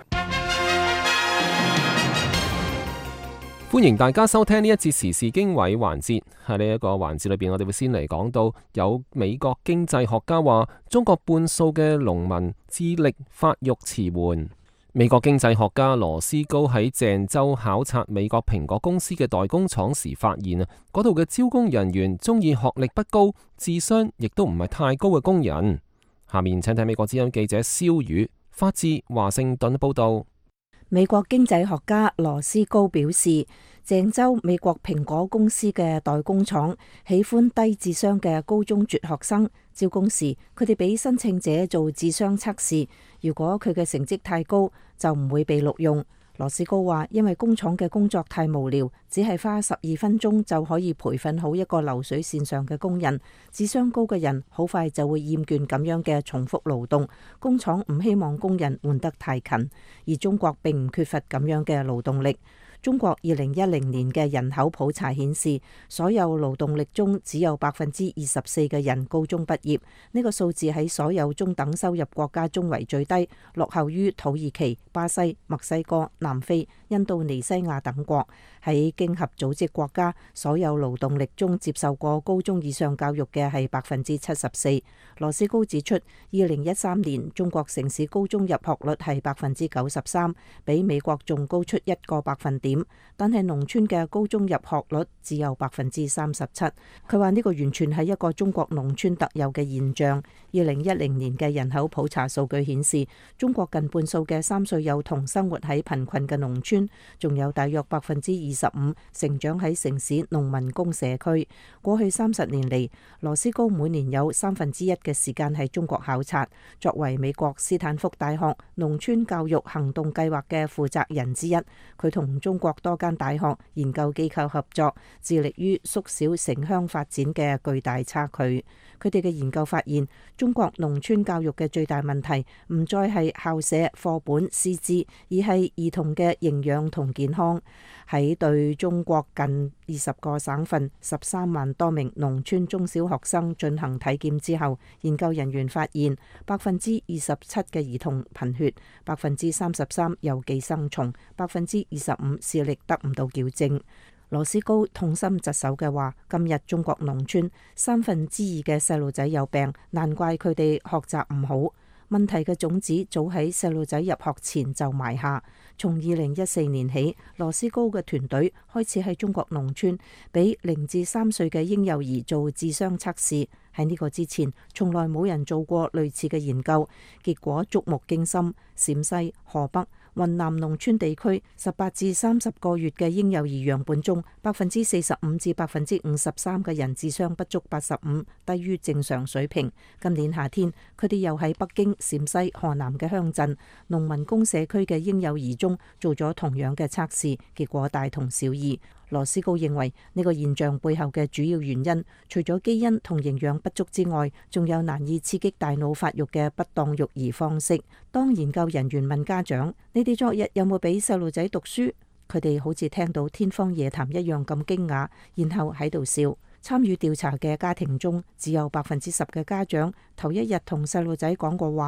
歡迎大家收聽呢一節時事經緯環節。喺呢一個環節裏邊，我哋會先嚟講到有美國經濟學家話，中國半數嘅農民智力發育遲緩。美國經濟學家羅斯高喺鄭州考察美國蘋果公司嘅代工廠時發現啊，嗰度嘅招工人員中意學歷不高、智商亦都唔係太高嘅工人。下面請睇美國之音記者蕭宇發自華盛頓報道。 美國經濟學家羅斯高表示，鄭州美國蘋果公司嘅代工廠喜歡低智商嘅高中輟學生，招工時佢哋俾申請者做智商測試，如果佢嘅成績太高，就唔會被錄用。羅斯高話，因為工廠嘅工作太無聊，只係花十二分鐘就可以培訓好一個流水線上嘅工人。智商高嘅人好快就會厭倦咁樣嘅重複勞動，工廠唔希望工人換得太勤，而中國並唔缺乏咁樣嘅勞動力。中國二零一零年嘅人口普查顯示，所有勞動力中只有百分之二十四嘅人高中畢業，呢個數字喺所有中等收入國家中為最低，落後於土耳其、巴西、墨西哥、南非、印度尼西亞等國。喺經合組織國家，所有勞動力中接受過高中以上教育嘅係百分之七十四。羅斯高指出，二零一三年中國城市高中入學率係百分之九十三，比美國仲高出一個百分點。但係農村嘅高中入學率只有百分之三十七。佢話呢個完全係一個中國農村特有嘅現象。二零一零年嘅人口普查數據顯示，中國近半數嘅三歲幼童生活喺貧困嘅農村，仲有大約百分之二十五成長喺城市農民工社區。過去三十年嚟，羅斯高每年有三分之一嘅時間喺中國考察。作為美國斯坦福大學農村教育行動計劃嘅負責人之一，佢同中國多間大學研究機構合作，致力於縮小城鄉發展嘅巨大差距。佢哋嘅研究發現，中國農村教育嘅最大問題唔再係校舍、課本、師資，而係兒童嘅營養同健康。喺對中國近二十個省份十三萬多名農村中小學生進行體檢之後，研究人員發現百分之二十七嘅兒童貧血，百分之三十三有寄生蟲，百分之二十五視力得唔到矯正。羅斯高痛心疾首嘅話，今日中國農村三分之二嘅細路仔有病，難怪佢哋學習唔好。問題嘅種子早喺細路仔入學前就埋下。從二零一四年起，羅斯高嘅團隊開始喺中國農村俾零至三歲嘅嬰幼兒做智商測試。喺呢個之前，從來冇人做過類似嘅研究，結果觸目驚心。陝西、河北、雲南農村地區十八至三十個月嘅嬰幼兒樣本中，百分之四十五至百分之五十三嘅人智商不足八十五，低於正常水平。今年夏天，佢哋又喺北京、陝西、河南嘅鄉鎮農民工社區嘅嬰幼兒中做咗同樣嘅測試，結果大同小異。羅斯高認為呢個現象背後嘅主要原因，除咗基因同營養不足之外，仲有難以刺激大腦發育嘅不當育兒方式。當研究人員問家長：你哋昨日有冇俾細路仔讀書？佢哋好似聽到天方夜譚一樣咁驚訝，然後喺度笑。參與調查嘅家庭中，只有百分之十嘅家長頭一日同細路仔講過話。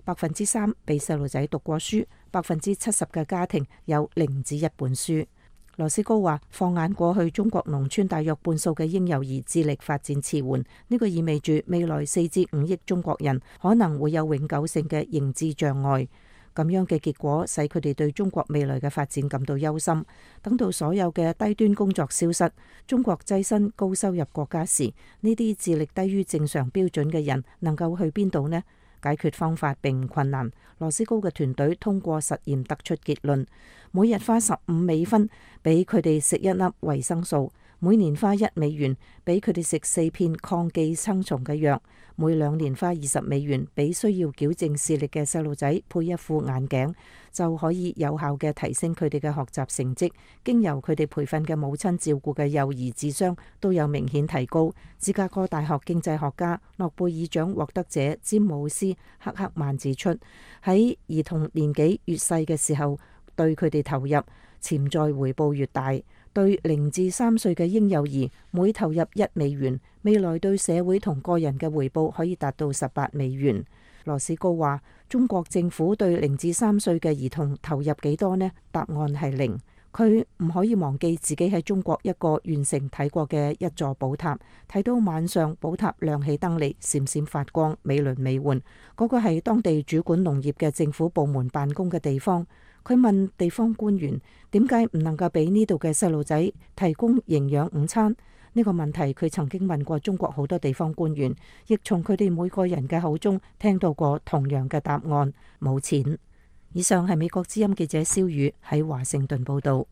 百分之三俾細路仔讀過書，百分之七十嘅家庭有零至一本書。羅斯高話：放眼過去，中國農村大約半數嘅嬰幼兒智力發展遲緩，呢個意味住未來四至五億中國人可能會有永久性嘅認知障礙。咁樣嘅結果使佢哋對中國未來嘅發展感到憂心。等到所有嘅低端工作消失，中國躋身高收入國家時，呢啲智力低於正常標準嘅人能夠去邊度呢？解決方法並唔困難。羅斯高嘅團隊通過實驗得出結論：每日花十五美分俾佢哋食一粒維生素，每年花一美元俾佢哋食四片抗寄生蟲嘅藥，每兩年花二十美元俾需要矯正視力嘅細路仔配一副眼鏡，就可以有效嘅提升佢哋嘅學習成績。經由佢哋培訓嘅母親照顧嘅幼兒智商都有明顯提高。芝加哥大學經濟學家、諾貝爾獎獲得者詹姆斯·克克曼指出，喺兒童年紀越細嘅時候，對佢哋投入潛在回報越大。對零至三歲嘅嬰幼兒，每投入一美元，未來對社會同個人嘅回報可以達到十八美元。羅斯高話：中國政府對零至三歲嘅兒童投入幾多呢？答案係零。佢唔可以忘記自己喺中國一個縣城睇過嘅一座寶塔，睇到晚上寶塔亮起燈嚟，閃閃發光，美輪美奐。嗰個係當地主管農業嘅政府部門辦公嘅地方。佢問地方官員：點解唔能夠俾呢度嘅細路仔提供營養午餐？呢個問題佢曾經問過中國好多地方官員，亦從佢哋每個人嘅口中聽到過同樣嘅答案：冇錢。以上係美國之音記者蕭宇喺華盛頓報道。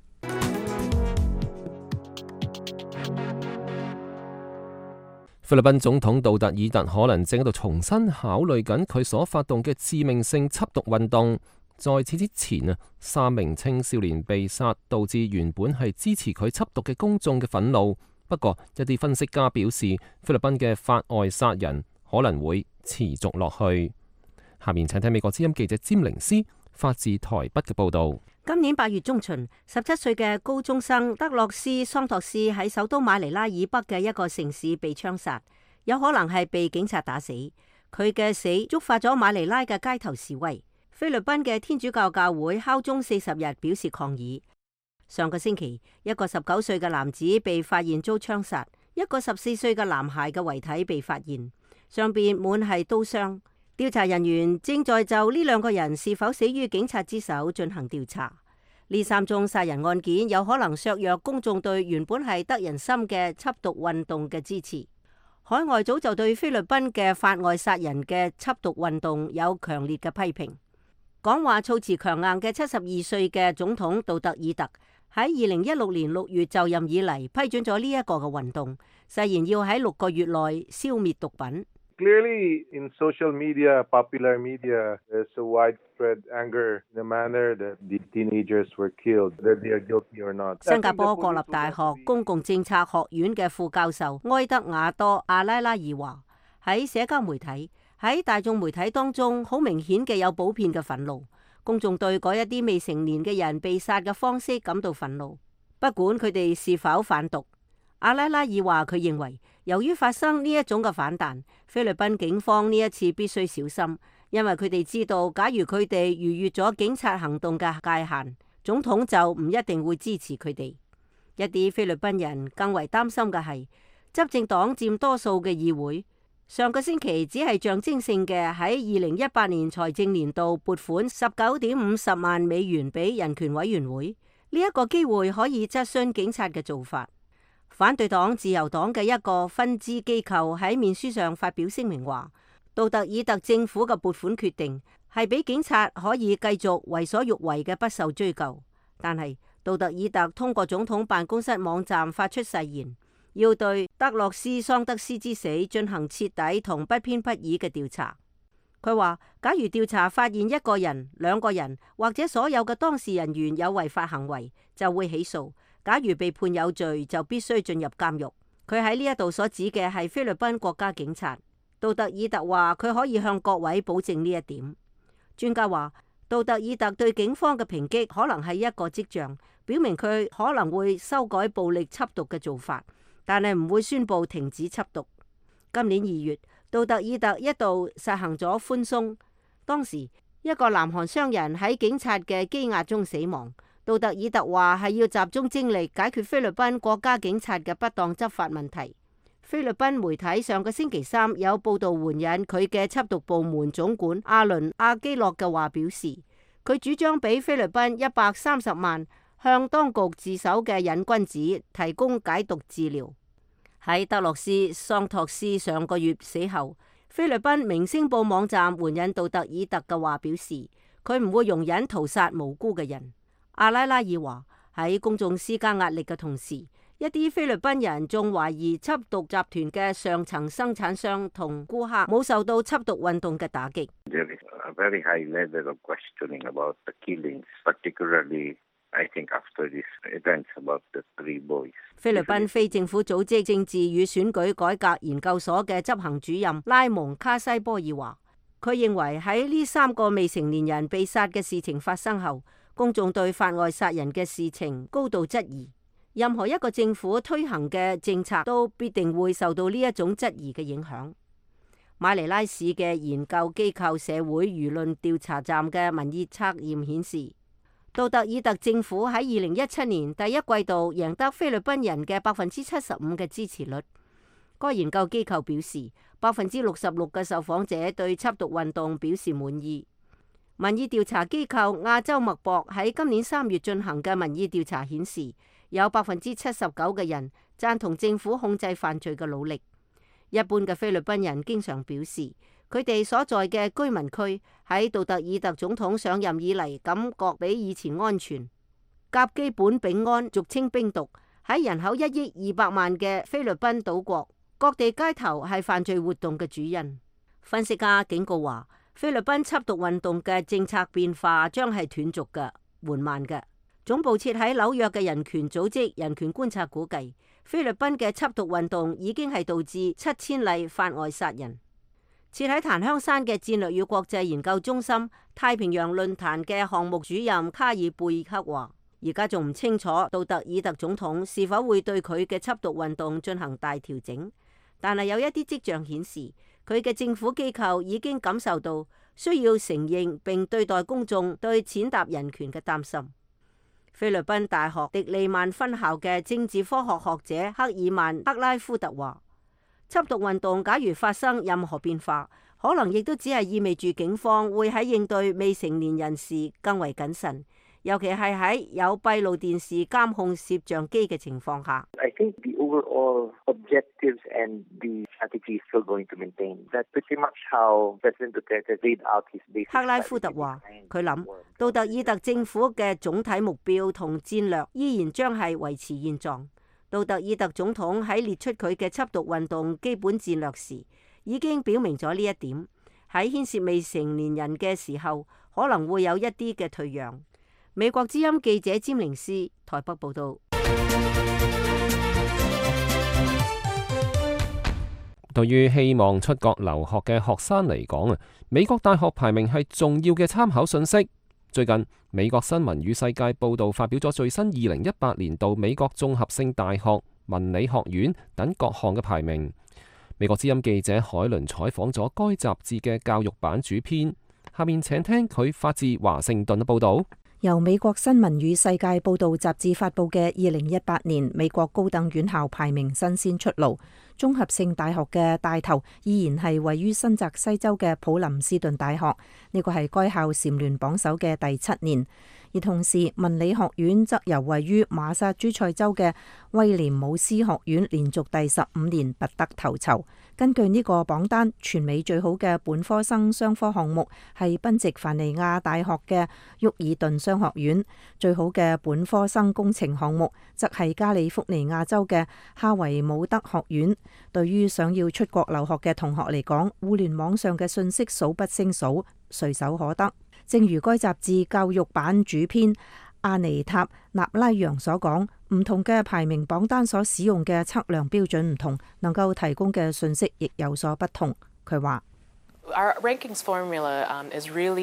菲律賓總統杜特爾特可能正喺度重新考慮緊佢所發動嘅致命性緝毒運動。在此之前啊，三名青少年被殺，導致原本係支持佢緝毒嘅公眾嘅憤怒。不過，一啲分析家表示，菲律賓嘅法外殺人可能會持續落去。下面請睇美國之音記者詹寧斯發自台北嘅報道。 今年八月中旬，十七歲嘅高中生德洛斯桑托斯喺首都馬尼拉以北嘅一個城市被槍殺，有可能係被警察打死。佢嘅死觸發咗馬尼拉嘅街頭示威。菲律賓嘅天主教教會敲鐘四十日表示抗議。上個星期，一個十九歲嘅男子被發現遭槍殺，一個十四歲嘅男孩嘅遺體被發現，上邊滿係刀傷。調查人員正在就呢兩個人是否死於警察之手進行調查。呢三宗殺人案件有可能削弱公眾對原本係得人心嘅緝毒運動嘅支持。海外早就對菲律賓嘅法外殺人嘅緝毒運動有強烈嘅批評。講話措辭強硬嘅七十二歲嘅總統杜特爾特喺二零一六年六月就任以嚟，批准咗呢一個嘅運動，誓言要喺六個月內消滅毒品。 Clearly, in social media, popular media, there's a widespread anger in the manner that the teenagers were killed, whether they are guilty or not. 新加坡國立大學公共政策學院嘅副教授埃德瓦多阿拉拉爾話：喺社交媒體、喺大眾媒體當中，好明顯嘅有普遍嘅憤怒，公眾對嗰一啲未成年嘅人被殺嘅方式感到憤怒，不管佢哋是否販毒。阿拉拉爾話：佢認為，由於發生呢一種嘅反彈，菲律賓警方呢一次必須小心，因為佢哋知道，假如佢哋逾越咗警察行動嘅界限，總統就唔一定會支持佢哋。一啲菲律賓人更為擔心嘅係，執政黨佔多數嘅議會，上個星期只係象徵性嘅喺二零一八年財政年度撥款十九點五十萬美元俾人權委員會，呢一個機會可以質詢警察嘅做法。反對黨自由黨嘅一個分支機構喺面書上發表聲明話，杜特爾特政府嘅撥款決定係俾警察可以繼續為所欲為嘅不受追究，但係杜特爾特通過總統辦公室網站發出誓言，要對德洛斯桑德斯之死進行徹底同不偏不倚嘅調查。佢話，假如調查發現一個人、兩個人或者所有嘅當事人員有違法行為，就會起訴。假如被判有罪，就必須進入監獄。佢喺呢一度所指嘅係菲律賓國家警察。杜特爾特話佢可以向各位保證呢一點。專家話，杜特爾特對警方嘅抨擊可能係一個跡象，表明佢可能會修改暴力緝毒嘅做法，但係唔會宣布停止緝毒。今年二月，杜特爾特一度實行咗寬鬆， 當時一個南韓商人喺警察嘅羈押中死亡。杜特爾特話係要集中精力解決菲律賓國家警察嘅不當執法問題。菲律賓媒體上個星期三有報道援引佢嘅緝毒部門總管阿倫阿基諾嘅話表示，佢主張俾菲律賓一百三十萬向當局自首嘅癮君子提供解毒治療。喺德洛斯桑托斯上個月死後，菲律賓明星報網站援引杜特爾特嘅話表示，佢唔會容忍屠殺無辜嘅人。阿拉拉爾話喺公眾施加壓力嘅同時，一啲菲律賓人仲懷疑緝毒集團嘅上層生產商同顧客冇受到緝毒運動嘅打擊。菲律賓非政府組織政治與選舉改革研究所嘅執行主任拉蒙卡西波爾話，佢認為喺呢三個未成年人被殺嘅事情發生後，公眾對法外殺人嘅事情高度質疑，任何一個政府推行嘅政策都必定會受到呢一種質疑嘅影響。馬尼拉市嘅研究機構社會輿論調查站嘅民意測驗顯示，杜特爾特政府喺二零一七年第一季度贏得菲律賓人嘅百分之七十五嘅支持率。該研究機構表示，百分之六十六嘅受訪者對緝毒運動表示滿意。民意調查機構亞洲脈搏喺今年三月進行嘅民意調查顯示，有百分之七十九嘅人贊同政府控制犯罪嘅努力。一般嘅菲律賓人經常表示，佢哋所在嘅居民區喺杜特爾特總統上任以嚟，感覺比以前安全。甲基本丙胺俗稱冰毒，喺人口一億二百萬嘅菲律賓島國，各地街頭係犯罪活動嘅主因。分析家警告話，菲律賓緝毒運動嘅政策變化將係斷續嘅、緩慢嘅。總部設喺紐約嘅人權組織人權觀察估計，菲律賓嘅緝毒運動已經係導致七千例法外殺人。設喺檀香山嘅戰略與國際研究中心太平洋論壇嘅項目主任卡爾貝克話，而家仲唔清楚杜特爾特總統是否會對佢嘅緝毒運動進行大調整，但係有一啲跡象顯示，佢嘅政府機構已經感受到需要承認並對待公眾對踐踏人權嘅擔心。菲律賓大學迪利曼分校嘅政治科學學者克爾曼克拉夫特話，緝毒運動假如發生任何變化，可能亦都只係意味住警方會喺應對未成年人時更為謹慎，尤其係喺有閉路電視監控攝像機嘅情況下。 I think the overall objectives and the strategy is still going to maintain. That's pretty much how President Duterte laid out his basic. 克拉夫特話：佢諗杜特爾特政府嘅總體目標同戰略依然將係維持現狀。杜特爾特總統喺列出佢嘅緝毒運動基本戰略時，已經表明咗呢一點。喺牽涉未成年人嘅時候，可能會有一啲嘅退讓。美國之音記者詹寧斯台北報道。 對於希望出國留學嘅學生嚟講啊，美國大學排名係重要嘅參考信息。最近，美國新聞與世界報道發表咗最新二零一八年度美國綜合性大學、文理學院等各項嘅排名。美國之音記者海倫採訪咗該雜誌嘅教育版主編，下面請聽佢發自華盛頓嘅報道。 由美國新聞與世界報道雜誌發佈嘅二零一八年美國高等院校排名新鮮出爐，綜合性大學嘅帶頭依然係位於新澤西州嘅普林斯頓大學，呢個係該校蟬聯榜首嘅第七年。而同時，文理學院則由位於馬薩諸塞州嘅威廉姆斯學院連續第十五年拔得頭籌。根據呢個榜單，全美最好嘅本科生雙科項目係賓夕凡尼亞大學嘅沃爾頓商學院，最好嘅本科生工程項目則係加利福尼亞州嘅哈維姆德學院。對於想要出國留學嘅同學嚟講，互聯網上嘅信息數不勝數，隨手可得。正如該雜誌教育版主編阿尼塔納拉揚所講，唔同嘅排名榜單所使用嘅測量標準唔同，能夠提供嘅信息亦有所不同。佢話：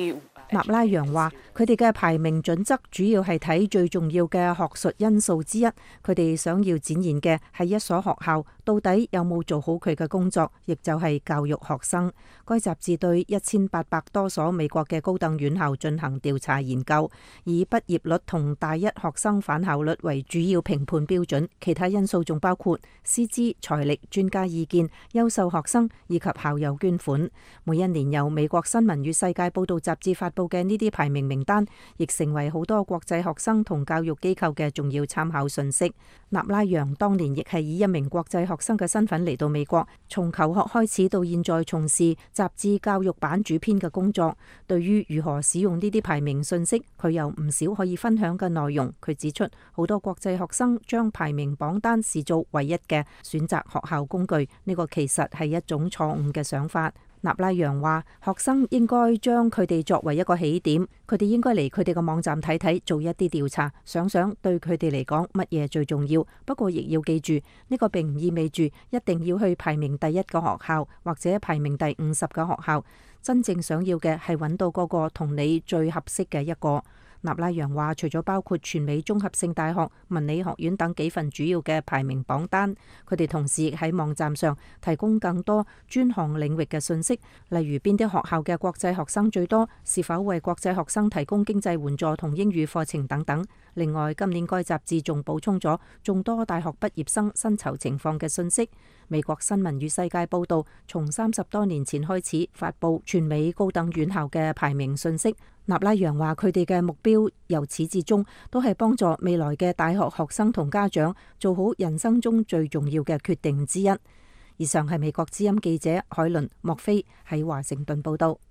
納拉揚話：佢哋嘅排名準則主要係睇最重要嘅學術因素之一，佢哋想要展現嘅係一所學校到底有冇做好佢嘅工作，亦就係教育學生。該雜誌對一千八百多所美國嘅高等院校進行調查研究，以畢業率同大一學生返校率為主要評判標準，其他因素仲包括師資、財力、專家意見、優秀學生以及校友捐款。每一年由美國新聞與世界報道雜誌發布嘅呢啲排名名單，亦成為好多國際學生同教育機構嘅重要參考信息。納拉揚當年亦係以一名國際學生嘅身份嚟到美國，從求學開始到現在從事雜誌教育版主編嘅工作。對於如何使用呢啲排名信息，佢有唔少可以分享嘅內容。佢指出，好多國際學生將排名榜單視作唯一嘅選擇學校工具，呢個其實係一種錯誤嘅想法。納拉揚話：學生應該將佢哋作為一個起點，佢哋應該嚟佢哋嘅網站睇睇，做一啲調查，想想對佢哋嚟講乜嘢最重要。不過亦要記住，呢個並唔意味住一定要去排名第一個學校或者排名第五十個學校。真正想要嘅係揾到嗰個同你最合適嘅一個。納拉揚話，除咗包括全美綜合性大學、文理學院等幾份主要嘅排名榜單，佢哋同時喺網站上提供更多專項領域嘅信息，例如邊啲學校嘅國際學生最多，是否為國際學生提供經濟援助同英語課程等等。另外，今年該雜誌仲補充咗眾多大學畢業生薪酬情況嘅信息。美國新聞與世界報道從三十多年前開始發布全美高等院校嘅排名信息。納拉揚話：佢哋嘅目標由始至終都係幫助未來嘅大學學生同家長做好人生中最重要嘅決定之一。以上係美國之音記者海倫莫菲喺華盛頓報道。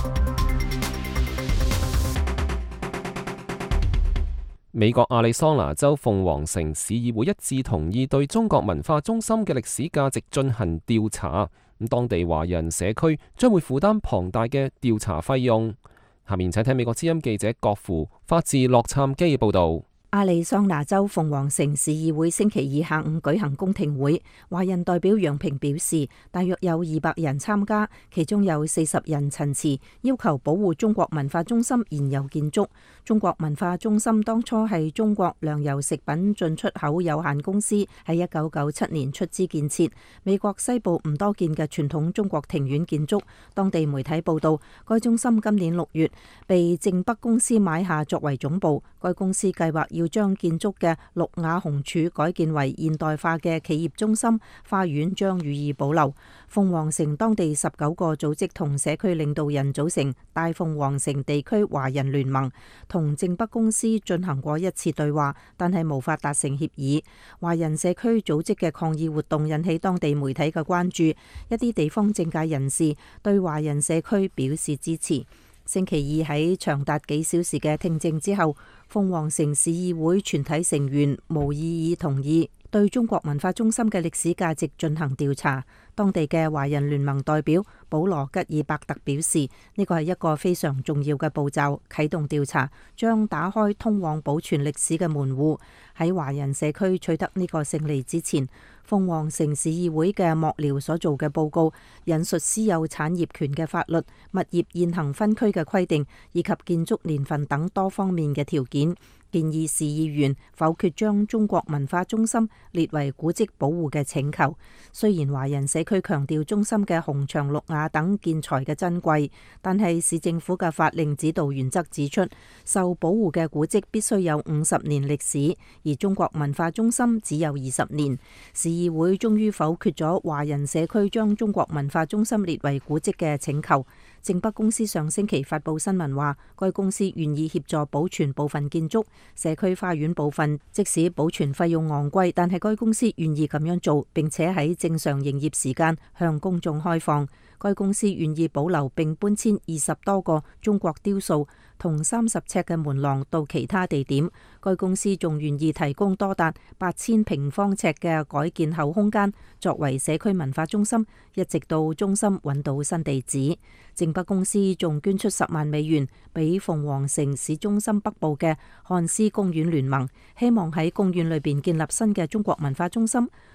美國亞利桑那州鳳凰城市議會一致同意對中國文化中心嘅歷史價值進行調查，咁當地華人社區將會負擔龐大嘅調查費用。下面請睇美國之音記者郭芙發自洛杉磯嘅報道。 亞利桑那州鳳凰城市議會星期二下午舉行公聽會，華人代表楊平表示，大約有二百人參加，其中有四十人陳詞，要求保護中國文化中心現有建築。中國文化中心當初係中國糧油食品進出口有限公司喺一九九七年出資建設，美國西部唔多見嘅傳統中國庭院建築。當地媒體報道，該中心今年六月被正北公司買下作為總部，該公司計劃要要將建築嘅綠瓦紅柱改建為現代化嘅企業中心，花園將予以保留。鳳凰城當地十九個組織同社區領導人組成大鳳凰城地區華人聯盟，同正北公司進行過一次對話，但係無法達成協議。華人社區組織嘅抗議活動引起當地媒體嘅關注，一啲地方政界人士對華人社區表示支持。星期二喺長達幾小時嘅聽證之後，鳳凰城市議會全體成員無異議同意對中國文化中心嘅歷史價值進行調查。當地嘅華人聯盟代表保羅吉爾伯特表示，呢個係一個非常重要嘅步驟，啟動調查將打開通往保存歷史嘅門戶。喺華人社區取得呢個勝利之前，鳳凰城市議會嘅幕僚所做嘅報告引述私有產業權嘅法律、物業現行分區嘅規定以及建築年份等多方面嘅條件，建議市議員否決將中國文化中心列為古蹟保護嘅請求。雖然華人社區強調中心嘅紅牆綠瓦等建材嘅珍貴，但係市政府嘅法令指導原則指出，受保護嘅古蹟必須有五十年歷史，而中國文化中心只有二十年。市議會終於否決咗華人社區將中國文化中心列為古蹟嘅請求。正北公司上星期發布新聞話，該公司願意協助保存部分建築，社區花園部分即使保存費用昂貴，但係該公司願意咁樣做，並且喺正常營業時間向公眾開放。該公司願意保留並搬遷二十多個中國雕塑同三十尺嘅門廊到其他地點。該公司仲願意提供多達八千平方尺嘅改建後空間作為社區文化中心，一直到中心揾到新地址。正北公司仲捐出十萬美元俾鳳凰城市中心北部嘅漢斯公園聯盟，希望喺公園裏邊建立新嘅中國文化中心。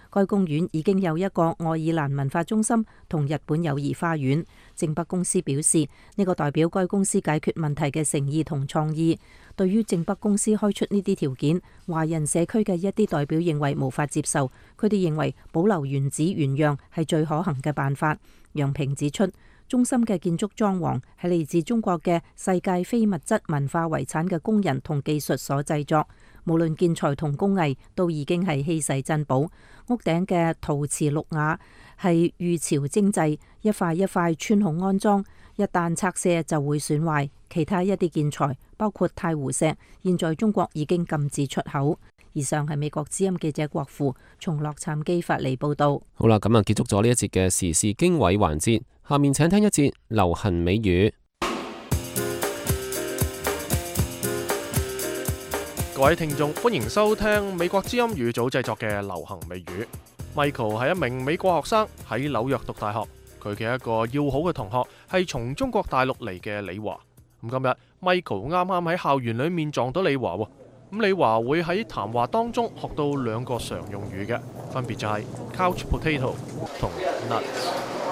該公園已經有一個愛爾蘭文化中心同日本友誼花園。正北公司表示，呢個代表該公司解決問題嘅誠意同創意。對於正北公司開出呢啲條件，華人社區嘅一啲代表認為無法接受。佢哋認為保留原址原樣係最可行嘅辦法。楊平指出，中心嘅建築裝潢係嚟自中國嘅世界非物質文化遺產嘅工人同技術所製作，無論建材同工藝都已經係稀世珍寶。屋頂嘅陶瓷綠瓦係預潮精製，一塊一塊穿孔安裝，一旦拆卸就會損壞。其他一啲建材包括太湖石，現在中國已經禁止出口。以上係美國之音記者郭富從洛杉磯發嚟報道。 好啦，咁啊結束咗呢一節嘅時事經緯環節，下面請聽一節流行美語。 各位聽眾，歡迎收聽美國之音語組製作嘅流行美語。Michael 係一名美國學生，喺紐約讀大學。佢嘅一個要好嘅同學係從中國大陸嚟嘅李華。咁今日 Michael 啱啱喺校園裏面撞到李華喎。咁李華會喺談話當中學到兩個常用語嘅，分別就係 couch potato 同 nuts。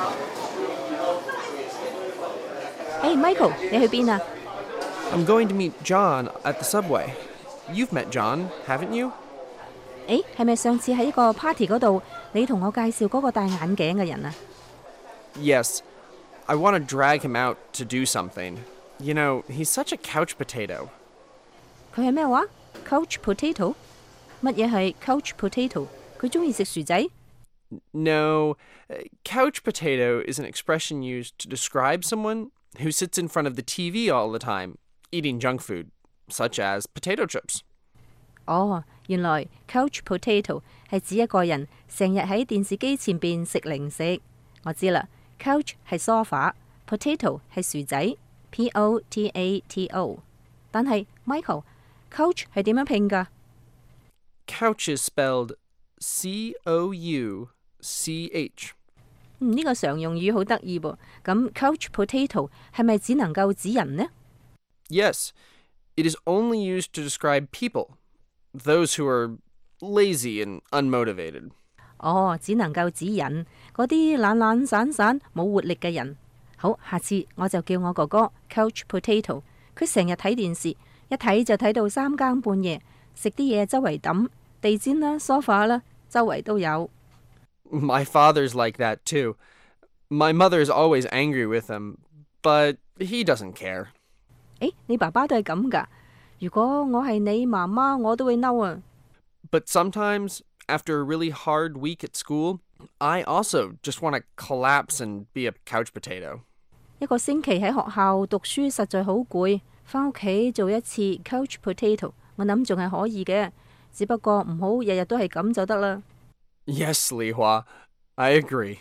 Hey Michael， 你去邊啊？ I'm going to meet John at the subway. You've met John, haven't you? 誒，係咪上次喺一個 party 嗰度，你同我介紹嗰個戴眼鏡嘅人啊？ Yes, I want to drag him out to do something. You know, he's such a couch potato. 佢係咩話？ Couch potato？ 乜嘢係 couch potato？ 佢中意食薯仔？ No, couch potato is an expression used to describe someone who sits in front of the T V all the time, eating junk food, such as potato chips. 哦，原來 couch potato 係指一個人成日喺電視機前邊食零食。我知啦 ，couch 係 sofa，potato 係薯仔 ，P O T A T O。但係 Michael，couch 係點樣拼㗎？ Couch is spelled C O U C H。 嗯，呢個常用語好得意噃。咁 couch potato 係咪只能夠指人呢？ Yes, it is only used to describe people, those who are lazy and unmotivated. 哦，只能夠指人，嗰啲懶懶散散冇活力嘅人。好，下次我就叫我哥哥 couch potato。佢成日睇電視，一睇就睇到三更半夜，食啲嘢周圍抌，地氈啦、sofa 啦，周圍都有。 My father's like that too. My mother's always angry with him, but he doesn't care. 誒，你爸爸都係咁㗎？如果我係你媽媽，我都會嬲啊。 But sometimes, after a really hard week at school, I also just want to collapse and be a couch potato. 一個星期喺學校讀書實在好攰，返屋企做一次 couch potato， 我諗仲係可以嘅，只不過唔好日日都係咁就得啦。 Yes, Li Hua, I agree.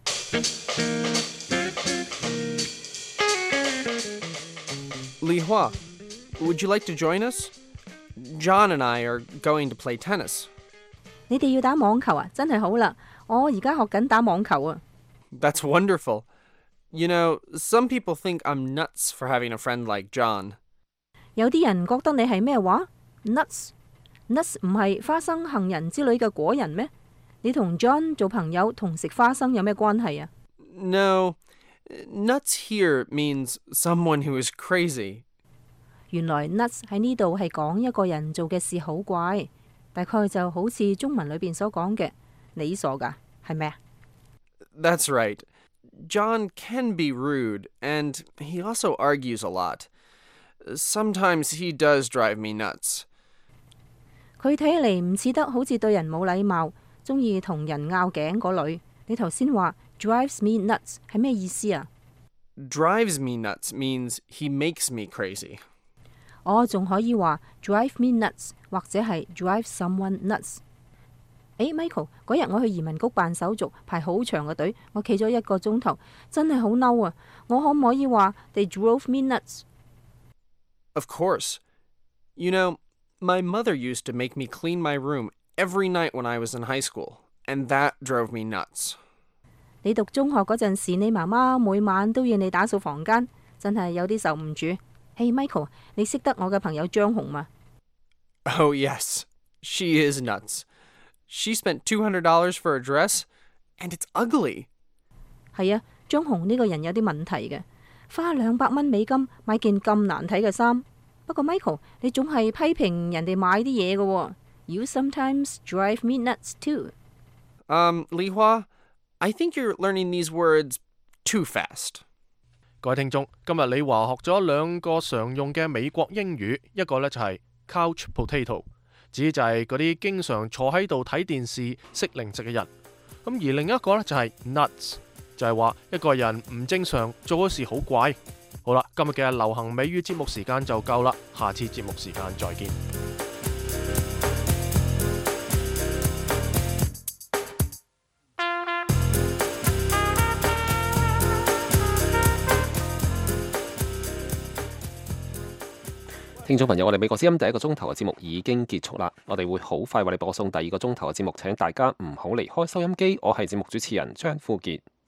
Li Hua, would you like to join us? John and I are going to play tennis. 你哋要打網球啊？真係好啦，我而家學緊打網球啊。 That's wonderful. You know, some people think I'm nuts for having a friend like John. 有啲人覺得你係咩話 ？Nuts？Nuts 唔係花生、杏仁之類嘅果仁咩？你同 John 做朋友同食花生有咩關係啊？ No, nuts here means someone who is crazy. 原來 nuts 喺呢度係講一個人做嘅事好怪，大概就好似中文裏邊所講嘅，你傻噶，係咪啊？ That's right. John can be rude, and he also argues a lot. Sometimes he does drive me nuts. 佢睇嚟唔似得好似對人冇禮貌，中意同人拗頸嗰類。你頭先話 drives me nuts 係咩意思啊？ Drives me nuts means he makes me crazy. 我仲可以話 drive me nuts 或者係 drive someone nuts。誒 Michael， 嗰日我去移民局辦手續，排好長嘅隊，我企咗一個鐘頭，真係好嬲啊！我可唔可以話 they drove me nuts？ Of course. You know, my mother used to make me clean my room every night when I was in high school, and that drove me nuts. 你讀中學嗰陣時，你媽媽每晚都要你打掃房間，真係有啲受唔住。Hey Michael， 你識得我嘅朋友張紅嗎？ Oh yes, she is nuts. She spent two hundred dollars for a dress, and it's ugly. 係啊，張紅呢個人有啲問題嘅，花兩百蚊美金買件咁難睇嘅衫。不過 Michael， 你總係批評人哋買啲嘢嘅喎。You sometimes drive me nuts too. Um, Li Hua, I think you're learning these words too fast. 各位聽眾，今日李華學咗兩個常用嘅美國英語，一個呢就係 couch potato， 指就係嗰啲經常坐喺度睇電視食零食嘅人。咁而另一個呢就係 nuts， 就係話一個人唔正常，做咗事好怪。好啦，今日嘅流行美語節目時間就夠啦，下次節目時間再見。 聽眾朋友，我哋美國之音第一個鐘頭嘅節目已經結束啦，我哋會好快為你播送第二個鐘頭嘅節目，請大家唔好離開收音機。我係節目主持人張富傑。